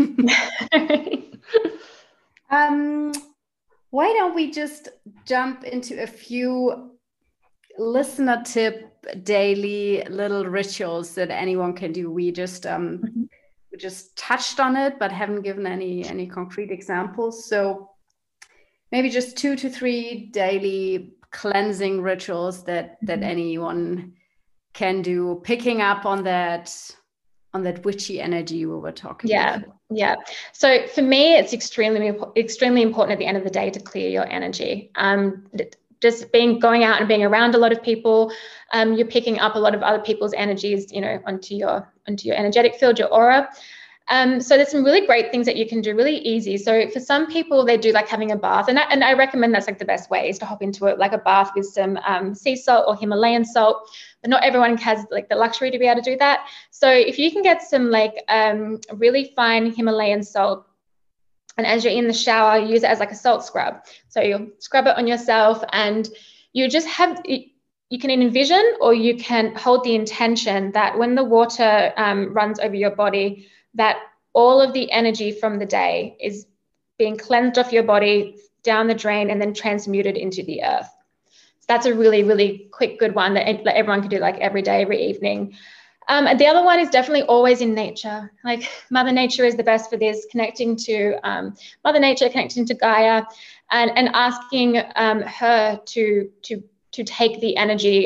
Why don't we just jump into a few listener tip daily little rituals that anyone can do? We just we just touched on it, but haven't given any concrete examples. So maybe just 2 to 3 daily cleansing rituals that anyone can do, picking up on that witchy energy we were talking about. Yeah. So for me, it's extremely important at the end of the day to clear your energy. Just going out and being around a lot of people, you're picking up a lot of other people's energies, onto your energetic field, your aura. So there's some really great things that you can do really easy. So for some people, they do like having a bath, and I recommend that's like the best way is to hop into it, like a bath with some sea salt or Himalayan salt. But not everyone has like the luxury to be able to do that. So if you can get some like really fine Himalayan salt, and as you're in the shower, use it as like a salt scrub. So you'll scrub it on yourself, and you just you can envision, or you can hold the intention that when the water runs over your body, that all of the energy from the day is being cleansed off your body, down the drain, and then transmuted into the earth. So that's a really, really quick, good one that everyone can do like every day, every evening. And the other one is definitely always in nature. Like Mother Nature is the best for this, connecting to Mother Nature, connecting to Gaia, and asking her to take the energy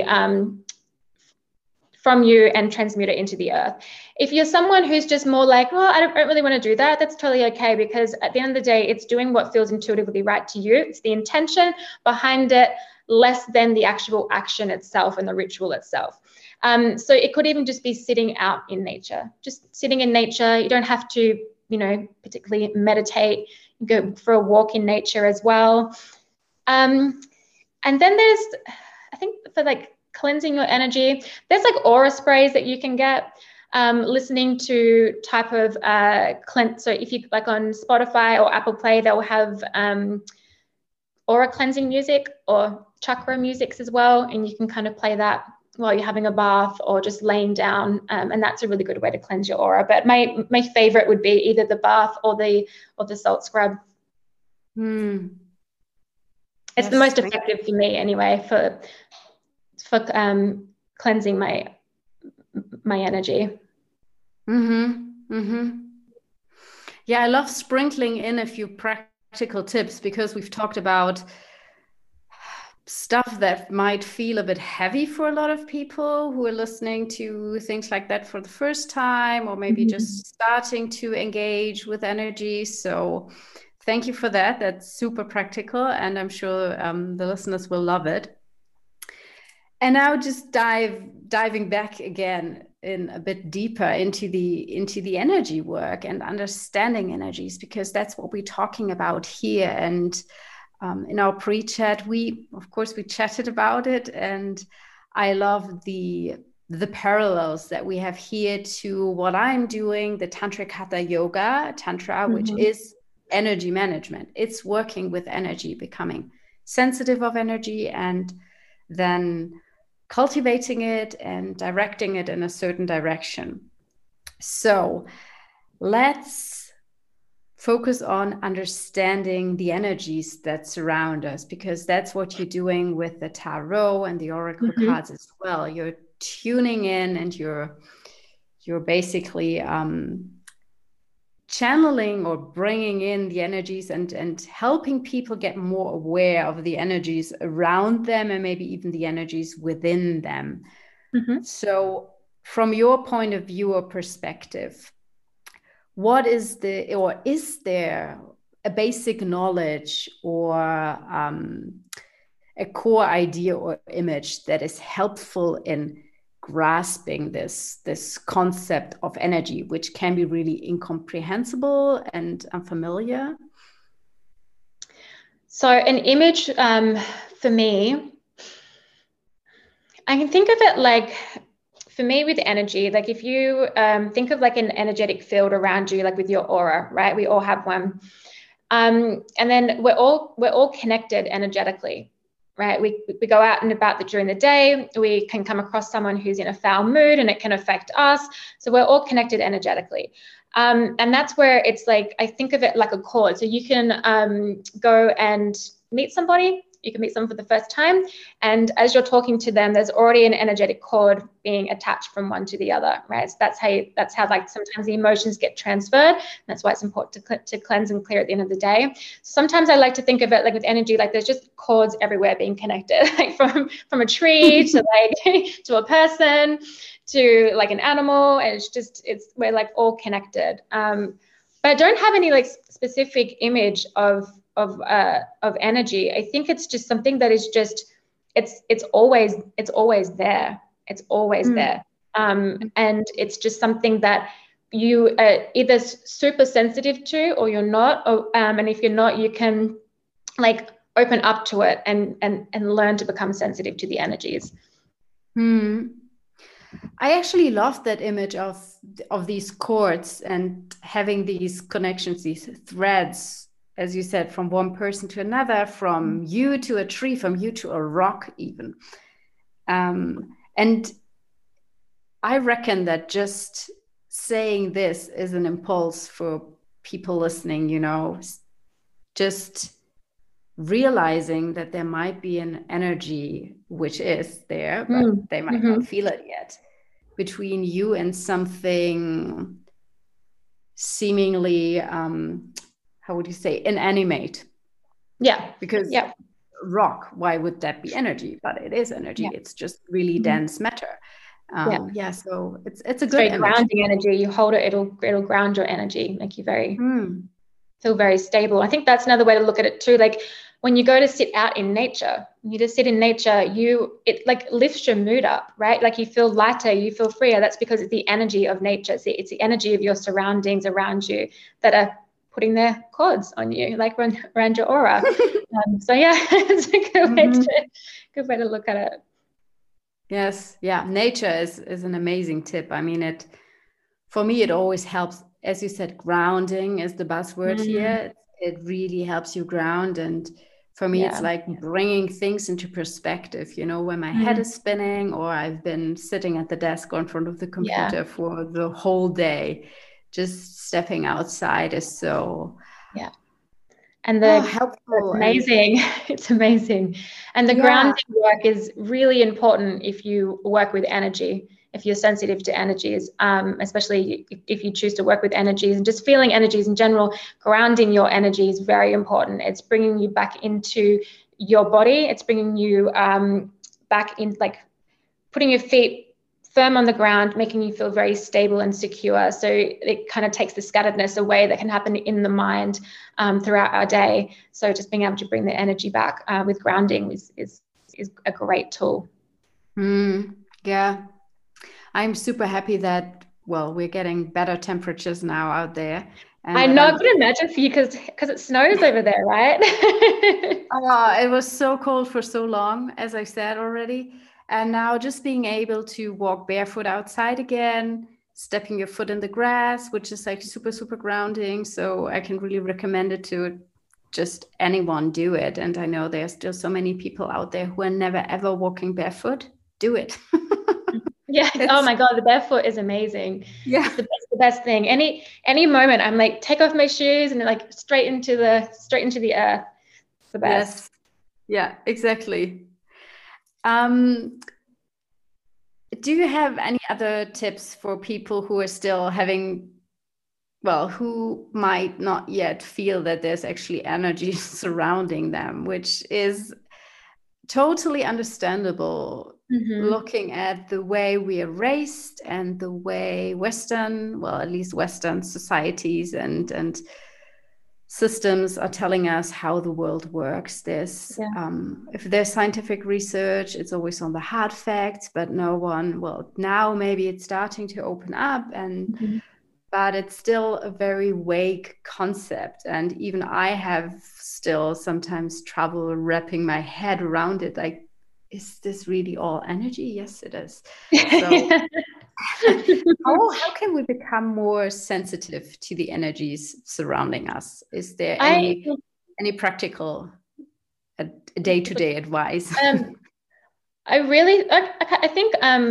from you and transmute it into the earth. If you're someone who's just more like, well, I don't really want to do that, that's totally okay, because at the end of the day, it's doing what feels intuitively right to you. It's the intention behind it. less than the actual action itself and the ritual itself. So it could even just be sitting out in nature, just sitting in nature. You don't have to, particularly meditate. You go for a walk in nature as well. And then there's, I think for like cleansing your energy, there's like aura sprays that you can get. Listening to type of cleanse. So if you like on Spotify or Apple Play, they'll have aura cleansing music or chakra musics as well, and you can kind of play that while you're having a bath or just laying down, and that's a really good way to cleanse your aura. But my favorite would be either the bath or the salt scrub. It's the most effective for me anyway for cleansing my energy. Yeah, I love sprinkling in a few practical tips, because we've talked about stuff that might feel a bit heavy for a lot of people who are listening to things like that for the first time, or maybe just starting to engage with energy. So thank you for that. That's super practical, and I'm sure the listeners will love it. And now just diving back again in a bit deeper into the energy work and understanding energies, because that's what we're talking about here. And in our pre-chat, we chatted about it, and I love the parallels that we have here to what I'm doing, the Tantric Hatha Yoga, Tantra, which is energy management. It's working with energy, becoming sensitive of energy, and then cultivating it and directing it in a certain direction. So let's focus on understanding the energies that surround us, because that's what you're doing with the tarot and the oracle cards as well. You're tuning in, and you're basically channeling or bringing in the energies and helping people get more aware of the energies around them, and maybe even the energies within them. So from your point of view or perspective, is there a basic knowledge or a core idea or image that is helpful in grasping this concept of energy, which can be really incomprehensible and unfamiliar? So an image for me, I can think of it like, for me with energy, like if you think of like an energetic field around you, like with your aura, right? We all have one. And then we're all connected energetically, right? We go out and about during the day. We can come across someone who's in a foul mood, and it can affect us. So we're all connected energetically. And that's where it's like, I think of it like a cord. So you can go and meet somebody. You can meet someone for the first time, and as you're talking to them, there's already an energetic cord being attached from one to the other, right? So that's how like sometimes the emotions get transferred. And that's why it's important to cleanse and clear at the end of the day. Sometimes I like to think of it like with energy, like there's just cords everywhere being connected, like from a tree to like to a person to like an animal, and we're like all connected. But I don't have any like specific image of energy. I think it's just something that is just it's always there. It's always there. And it's just something that you are either super sensitive to or you're not. And if you're not, you can like open up to it and learn to become sensitive to the energies. I actually love that image of these cords and having these connections, these threads, as you said, from one person to another, from you to a tree, from you to a rock even. And I reckon that just saying this is an impulse for people listening, just realizing that there might be an energy which is there, but they might not feel it yet, between you and something seemingly, how would you say, inanimate? Yeah. Because rock, why would that be energy? But it is energy. Yeah. It's just really dense matter. So it's a good very grounding energy. You hold it, it'll ground your energy, make you feel very stable. I think that's another way to look at it too. Like when you go to sit out in nature, you just sit in nature, it like lifts your mood up, right? Like you feel lighter, you feel freer. That's because it's the energy of nature. It's the energy of your surroundings around you that are putting their cords on you, like around your aura. So yeah, it's a good way to look at it. Yes, yeah, nature is an amazing tip. I mean, for me, it always helps. As you said, grounding is the buzzword here. It really helps you ground. And for me, it's like bringing things into perspective, when my head is spinning or I've been sitting at the desk or in front of the computer for the whole day. Just stepping outside is so and the helpful. Amazing. It's amazing. And the grounding work is really important if you work with energy, if you're sensitive to energies, especially if you choose to work with energies and just feeling energies in general. Grounding your energy is very important. It's bringing you back into your body. It's bringing you back in, like putting your feet firm on the ground, making you feel very stable and secure. So it kind of takes the scatteredness away that can happen in the mind throughout our day. So just being able to bring the energy back with grounding is a great tool. Yeah. I'm super happy that, we're getting better temperatures now out there. And I know, I can imagine for you because it snows over there, right? It was so cold for so long, as I said already. And now just being able to walk barefoot outside again, stepping your foot in the grass, which is like super, super grounding. So I can really recommend it to just anyone do it. And I know there's still so many people out there who are never, ever walking barefoot. Do it. Yeah. Oh my God, the barefoot is amazing. Yeah. It's the best thing. Any moment I'm like, take off my shoes and like straight into the earth. It's the best. Yes. Yeah, exactly. Do you have any other tips for people who are still who might not yet feel that there's actually energy surrounding them, which is totally understandable, looking at the way we are raised and the way at least Western societies and systems are telling us how the world works. If there's scientific research, it's always on the hard facts, but now maybe it's starting to open up, but it's still a very vague concept. And even I have still sometimes trouble wrapping my head around it. Like, is this really all energy? Yes, it is. So how can we become more sensitive to the energies surrounding us? Is there any practical day-to-day advice? I think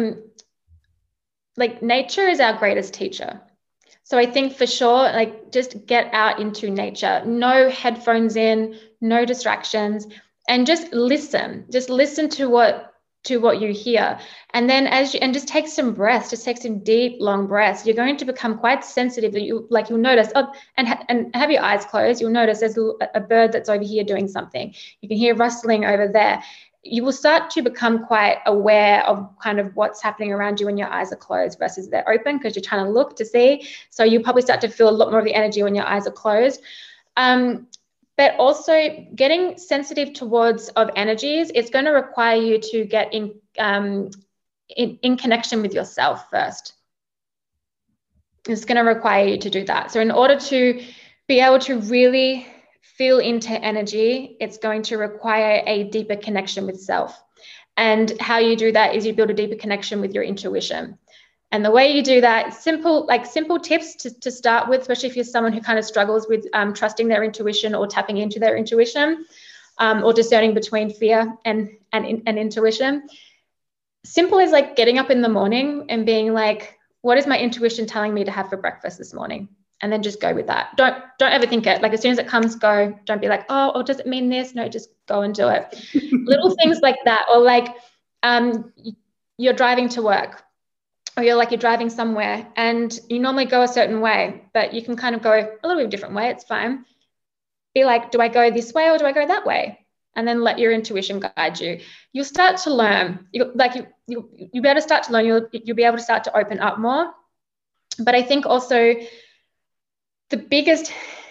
like nature is our greatest teacher. So I think for sure, like just get out into nature, no headphones in, no distractions, and just listen to what you hear. And then just take some breaths, just take some deep, long breaths. You're going to become quite sensitive. You'll notice, and have your eyes closed. You'll notice there's a bird that's over here doing something. You can hear rustling over there. You will start to become quite aware of kind of what's happening around you when your eyes are closed versus they're open, because you're trying to look to see. So you probably start to feel a lot more of the energy when your eyes are closed. But also getting sensitive towards of energies, it's going to require you to get in connection with yourself first. It's going to require you to do that. So in order to be able to really feel into energy, it's going to require a deeper connection with self. And how you do that is you build a deeper connection with your intuition. And the way you do that, simple tips to start with, especially if you're someone who kind of struggles with trusting their intuition or tapping into their intuition, or discerning between fear and intuition. Simple as like getting up in the morning and being like, what is my intuition telling me to have for breakfast this morning? And then just go with that. Don't overthink it. Like as soon as it comes, go. Don't be like, oh, does it mean this? No, just go and do it. Little things like that. Or like you're driving to work, or you're driving somewhere and you normally go a certain way, but you can kind of go a little bit different way. It's fine. Be like, do I go this way or do I go that way? And then let your intuition guide you. You'll start to learn. You'll be able to start to learn. You'll be able to start to open up more. But I think also the biggest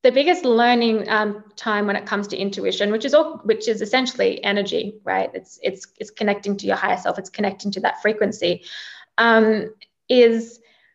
the biggest learning time when it comes to intuition, which is essentially energy, right? It's connecting to your higher self. It's connecting to that frequency. Is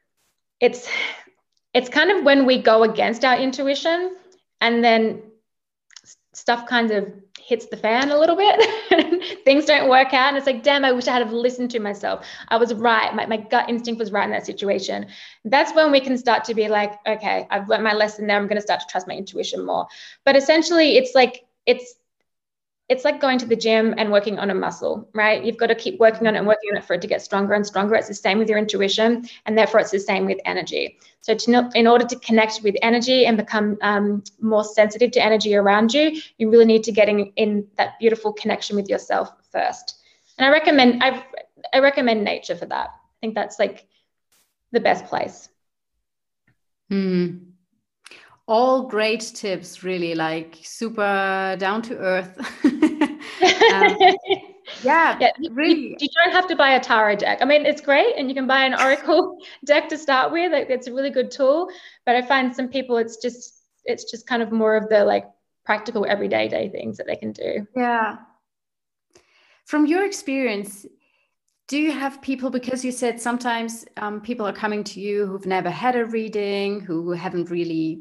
it's kind of when we go against our intuition, and then stuff kind of hits the fan a little bit. Things don't work out, and it's like, damn, I wish I had listened to myself. I was right. My gut instinct was right in that situation. That's when we can start to be like, okay, I've learned my lesson there. I'm going to start to trust my intuition more. But essentially, it's like going to the gym and working on a muscle, right? You've got to keep working on it and working on it for it to get stronger and stronger. It's the same with your intuition, and therefore it's the same with energy. So in order to connect with energy and become more sensitive to energy around you, you really need to get in that beautiful connection with yourself first. And I recommend nature for that. I think that's like the best place. All great tips, really, like super down to earth. Yeah, really. You don't have to buy a tarot deck. I mean, it's great, and you can buy an oracle deck to start with. It's a really good tool. But I find some people, it's just kind of more of the like practical everyday day things that they can do. Yeah. From your experience, do you have people, because you said sometimes people are coming to you who've never had a reading, who haven't really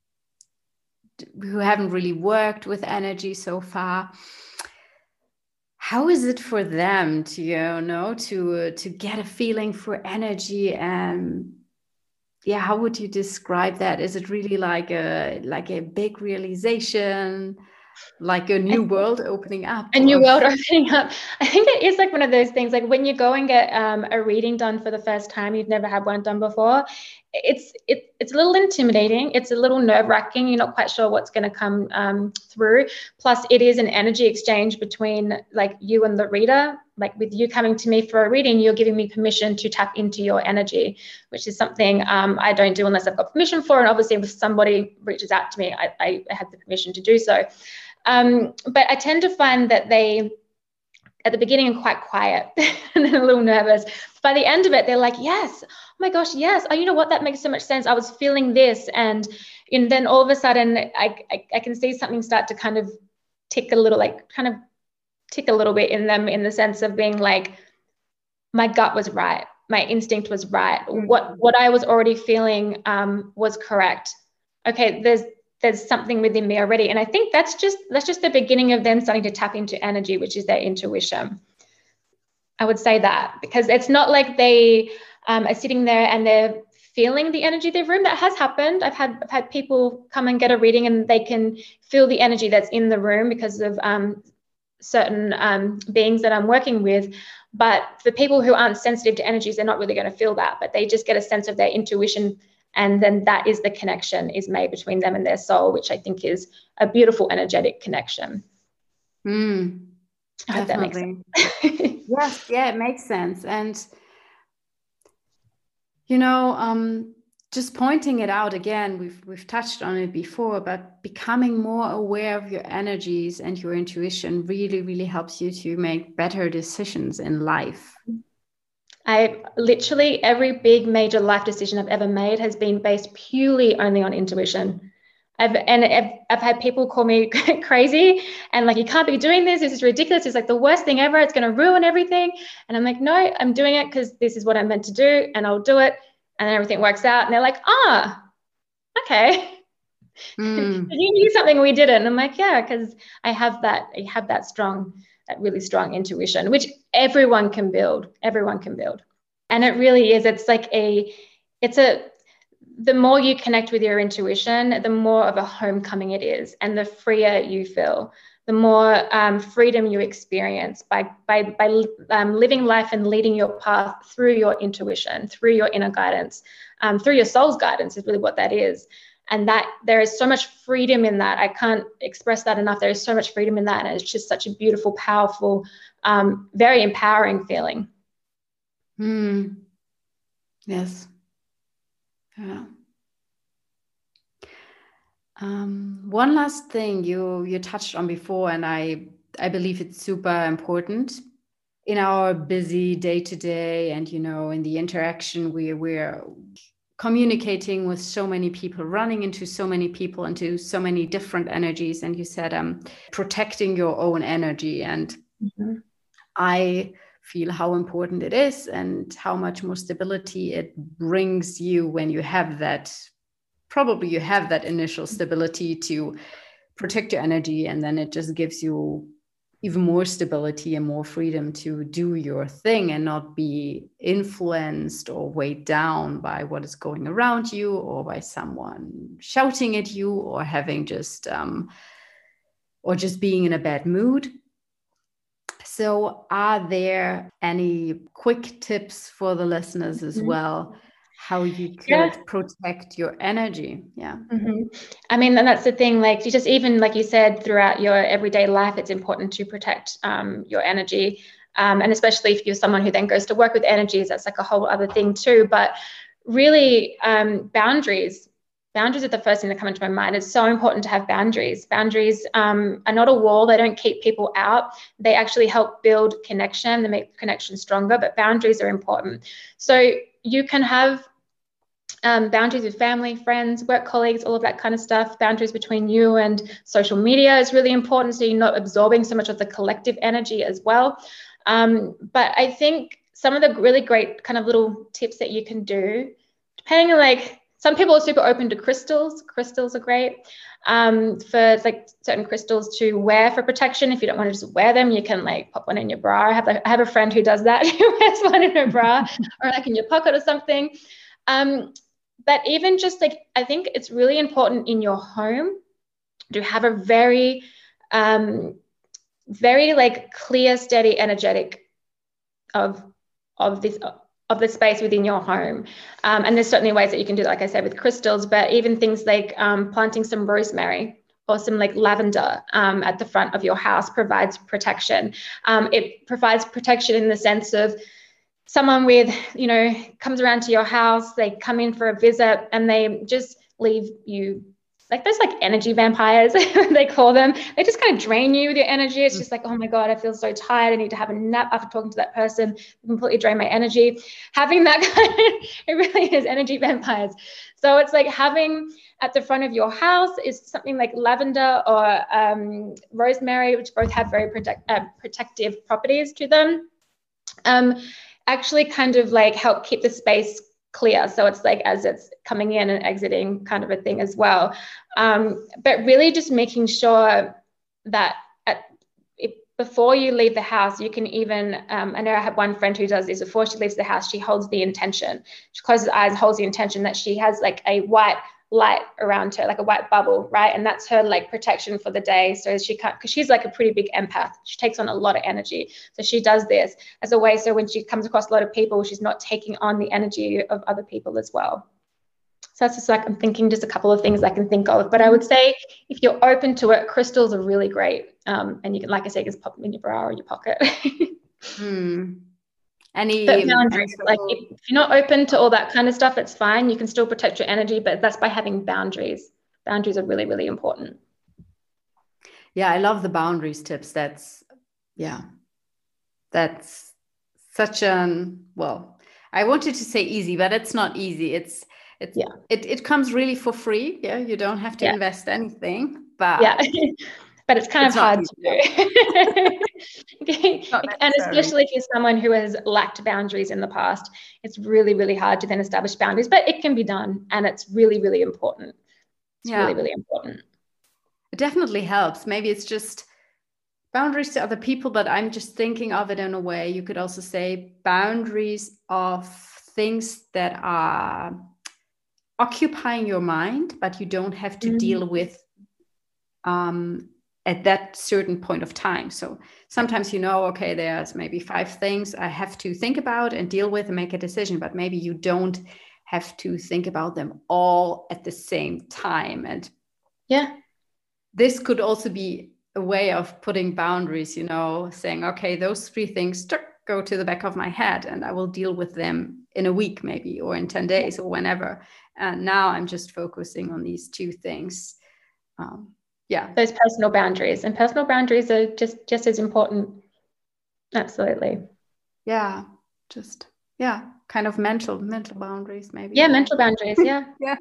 worked with energy so far. How is it for them to to get a feeling for energy? And how would you describe that? Is it really like a big realization, like a new world opening up? A new world opening up. I think it is like one of those things, like when you go and get a reading done for the first time, you've never had one done before, it's a little intimidating. It's a little nerve-wracking. You're not quite sure what's going to come through. Plus, it is an energy exchange between like you and the reader. Like with you coming to me for a reading, you're giving me permission to tap into your energy, which is something I don't do unless I've got permission for. And obviously, if somebody reaches out to me, I have the permission to do so. But I tend to find that they, at the beginning, are quite quiet and then a little nervous. By the end of it, they're like, yes, oh my gosh, yes. Oh, you know what? That makes so much sense. I was feeling this. And then all of a sudden, I can see something start to kind of tick a little bit in them, in the sense of being like, my gut was right. My instinct was right. What I was already feeling was correct. Okay, there's something within me already. And I think that's just the beginning of them starting to tap into energy, which is their intuition. I would say that, because it's not like they are sitting there and they're feeling the energy of the room. That has happened. I've had people come and get a reading and they can feel the energy that's in the room because of certain beings that I'm working with. But for people who aren't sensitive to energies, they're not really going to feel that, but they just get a sense of their intuition. And then that is the connection is made between them and their soul, which I think is a beautiful energetic connection. I hope that makes sense. Yes, yeah, it makes sense. And, just pointing it out again, we've touched on it before, but becoming more aware of your energies and your intuition really, really helps you to make better decisions in life. Every big major life decision I've ever made has been based purely only on intuition. I've had people call me crazy and like, you can't be doing this. This is ridiculous. It's like the worst thing ever. It's going to ruin everything. And I'm like, no, I'm doing it because this is what I'm meant to do, and I'll do it. And then everything works out. And they're like, okay. You knew something we didn't. And I'm like, yeah, because I have that really strong intuition, which everyone can build. And it really is. It's like the more you connect with your intuition, the more of a homecoming it is, and the freer you feel, the more freedom you experience by living life and leading your path through your intuition, through your inner guidance, through your soul's guidance is really what that is. And that there is so much freedom in that. I can't express that enough. There is so much freedom in that. And it's just such a beautiful, powerful, very empowering feeling. Yes. Yeah. One last thing you touched on before, and I believe it's super important in our busy day-to-day, and in the interaction we're communicating with so many people, running into so many people, into so many different energies. And you said protecting your own energy. And I feel how important it is and how much more stability it brings you when you have that. Probably you have that initial stability to protect your energy, and then it just gives you even more stability and more freedom to do your thing and not be influenced or weighed down by what is going around you, or by someone shouting at you, or having just or just being in a bad mood. So are there any quick tips for the listeners as well, how you could protect your energy? I mean, and that's the thing, like, you just, even like you said, throughout your everyday life, it's important to protect your energy. And especially if you're someone who then goes to work with energies, that's like a whole other thing too. But really, boundaries are the first thing that come into my mind. It's so important to have boundaries. Boundaries are not a wall. They don't keep people out. They actually help build connection. They make connection stronger, but boundaries are important. So you can have boundaries with family, friends, work colleagues, all of that kind of stuff. Boundaries between you and social media is really important, so you're not absorbing so much of the collective energy as well. But I think some of the really great kind of little tips that you can do, depending on, like, some people are super open to crystals. Crystals are great for like certain crystals to wear for protection. If you don't want to just wear them, you can like pop one in your bra. I have a friend who does that. Who wears one in her bra or like in your pocket or something. But even just like, I think it's really important in your home to have a very, very like clear, steady, energetic of the space within your home. And there's certainly ways that you can do that, like I said, with crystals, but even things like planting some rosemary or some like lavender at the front of your house provides protection. It provides protection in the sense of, someone with, comes around to your house, they come in for a visit and they just leave you, like, those like energy vampires, they call them. They just kind of drain you with your energy. It's just like, oh my God, I feel so tired. I need to have a nap after talking to that person. Completely drain my energy. Having that it really is energy vampires. So it's like having at the front of your house is something like lavender or rosemary, which both have very protective properties to them. Actually kind of like help keep the space clear. So it's like as it's coming in and exiting kind of a thing as well. But really just making sure that before you leave the house, you can even, I know I have one friend who does this. Before she leaves the house, she holds the intention. She closes her eyes, holds the intention that she has like a white light around her, like a white bubble, right? And that's her like protection for the day. So she can't, because she's like a pretty big empath. She takes on a lot of energy. So she does this as a way, so when she comes across a lot of people, she's not taking on the energy of other people as well. So that's just like, I'm thinking just a couple of things I can think of. But I would say if you're open to it, crystals are really great. And you can, like I say, just pop them in your bra or your pocket. Boundaries, like if you're not open to all that kind of stuff, it's fine. You can still protect your energy, but that's by having boundaries. Boundaries are really, really important. Yeah, I love the boundaries tips. That's such an, well, I wanted to say easy, but it's not easy. It comes really for free. Yeah, you don't have to invest anything, but but it's kind of hard to do. And especially if you're someone who has lacked boundaries in the past, it's really, really hard to then establish boundaries, but it can be done. And it's really, really important. It's really, really important. It definitely helps. Maybe it's just boundaries to other people, but I'm just thinking of it in a way. You could also say boundaries of things that are occupying your mind, but you don't have to deal with at that certain point of time. So sometimes, okay, there's maybe 5 things I have to think about and deal with and make a decision, but maybe you don't have to think about them all at the same time. And this could also be a way of putting boundaries, saying, okay, those 3 things go to the back of my head and I will deal with them in a week maybe, or in 10 days or whenever. And now I'm just focusing on these 2 things. Those personal boundaries, and personal boundaries are just as important. Absolutely. kind of mental boundaries, maybe. Yeah, mental boundaries. Yeah. Yeah.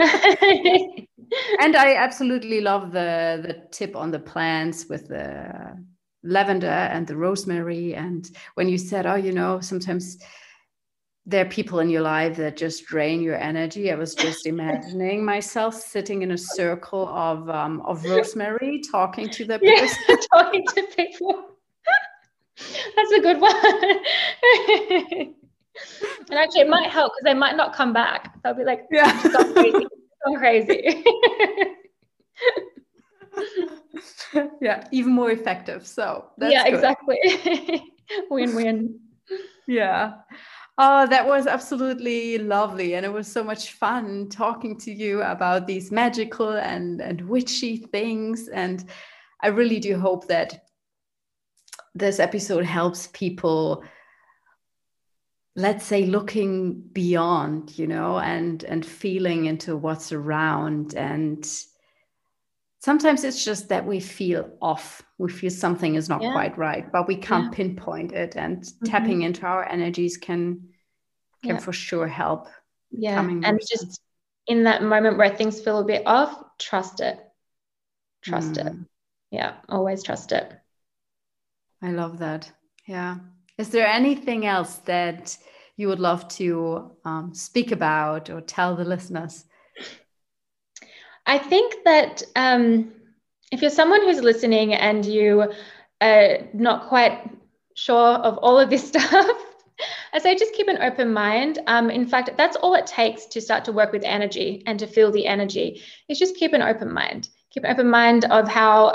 And I absolutely love the tip on the plants with the lavender and the rosemary. And when you said, oh, sometimes there are people in your life that just drain your energy, I was just imagining myself sitting in a circle of rosemary, talking to the person. Talking to people. That's a good one. And actually, it might help because they might not come back. They'll be like, yeah, gone crazy. Yeah, even more effective. So that's good. Exactly. Win-win. Yeah. Oh, that was absolutely lovely. And it was so much fun talking to you about these magical and witchy things. And I really do hope that this episode helps people, let's say, looking beyond, and feeling into what's around. And sometimes it's just that we feel off. We feel something is not quite right, but we can't pinpoint it. And tapping into our energies can for sure help. Yeah. And just in that moment where things feel a bit off, trust it. Trust it. Yeah. Always trust it. I love that. Yeah. Is there anything else that you would love to speak about or tell the listeners? I think that if you're someone who's listening and you are not quite sure of all of this stuff, I say just keep an open mind. In fact, that's all it takes to start to work with energy and to feel the energy. Is just keep an open mind. Keep an open mind of how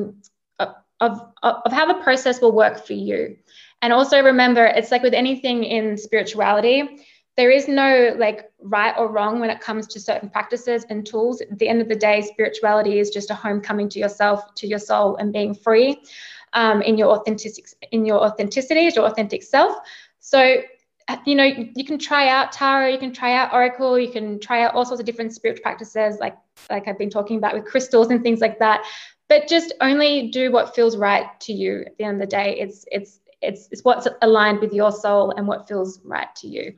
of how the process will work for you. And also remember, it's like with anything in spirituality, there is no like right or wrong when it comes to certain practices and tools. At the end of the day, spirituality is just a homecoming to yourself, to your soul, and being free in your authenticity, as your authentic self. So, you can try out tarot, you can try out oracle, you can try out all sorts of different spiritual practices, like I've been talking about with crystals and things like that. But just only do what feels right to you. At the end of the day, it's what's aligned with your soul and what feels right to you.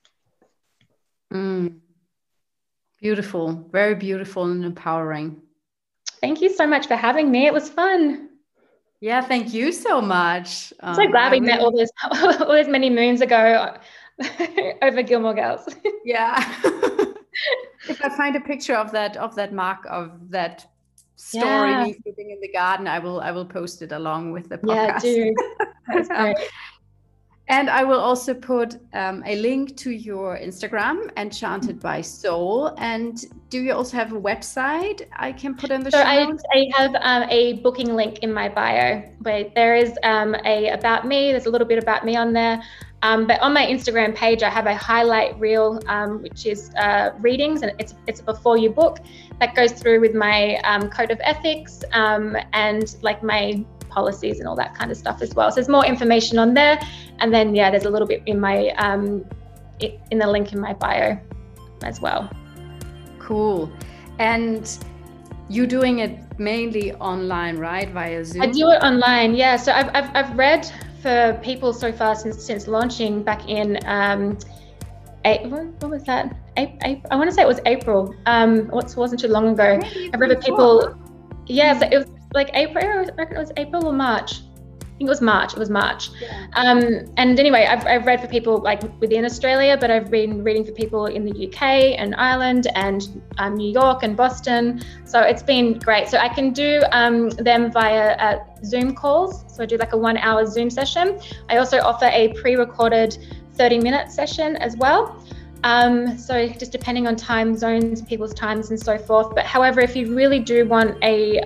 Beautiful, very beautiful and empowering. Thank you so much for having me. It was fun. Yeah, thank you so much. I'm so glad we met all those many moons ago over Gilmore Girls. Yeah. If I find a picture of that mark of that story, me sitting in the garden, I will post it along with the podcast. Yeah, do. That's great. And I will also put a link to your Instagram, Enchanted by Soul. And do you also have a website I can put in the show notes? I have a booking link in my bio, but there is a about me. There's a little bit about me on there. But on my Instagram page, I have a highlight reel, which is readings, and it's before you book. That goes through with my code of ethics and like my policies and all that kind of stuff as well. So there's more information on there, and then there's a little bit in my in the link in my bio as well. Cool. And you're doing it mainly online, right, via Zoom? I do it online, yeah. So I've read for people so far since launching back in what was that? I want to say it was April. It wasn't too long ago. I read for people. Yeah, so it was like April. I reckon it was April or March. I think it was March. It was March. Yeah. And anyway, I've read for people like within Australia, but I've been reading for people in the UK and Ireland and New York and Boston. So it's been great. So I can do them via Zoom calls. So I do like a 1 hour Zoom session. I also offer a pre-recorded 30-minute session as well. So just depending on time zones, people's times and so forth. But however, if you really do want a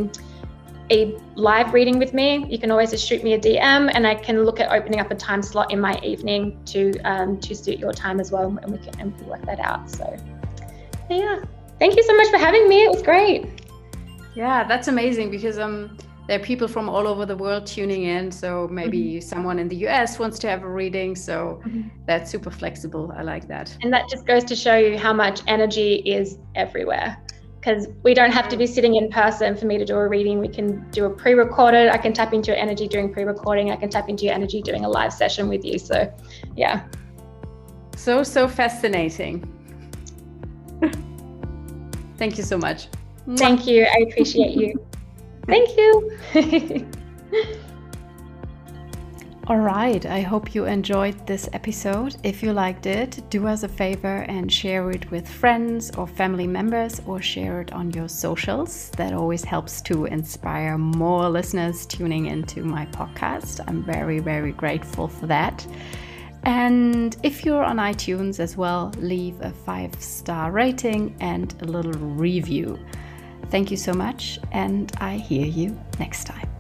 live reading with me, you can always just shoot me a DM, and I can look at opening up a time slot in my evening to suit your time as well, and we can work that out. So yeah, thank you so much for having me. It was great. Yeah, that's amazing, because there are people from all over the world tuning in. So maybe someone in the US wants to have a reading. So that's super flexible. I like that. And that just goes to show you how much energy is everywhere, because we don't have to be sitting in person for me to do a reading. We can do a pre-recorded. I can tap into your energy during pre-recording. I can tap into your energy doing a live session with you. So yeah. So fascinating. Thank you so much. Thank you. I appreciate you. Thank you. All right, I hope you enjoyed this episode. If you liked it, do us a favor and share it with friends or family members, or share it on your socials. That always helps to inspire more listeners tuning into my podcast. I'm very, very grateful for that. And if you're on iTunes as well, leave a 5-star rating and a little review. Thank you so much, and I hear you next time.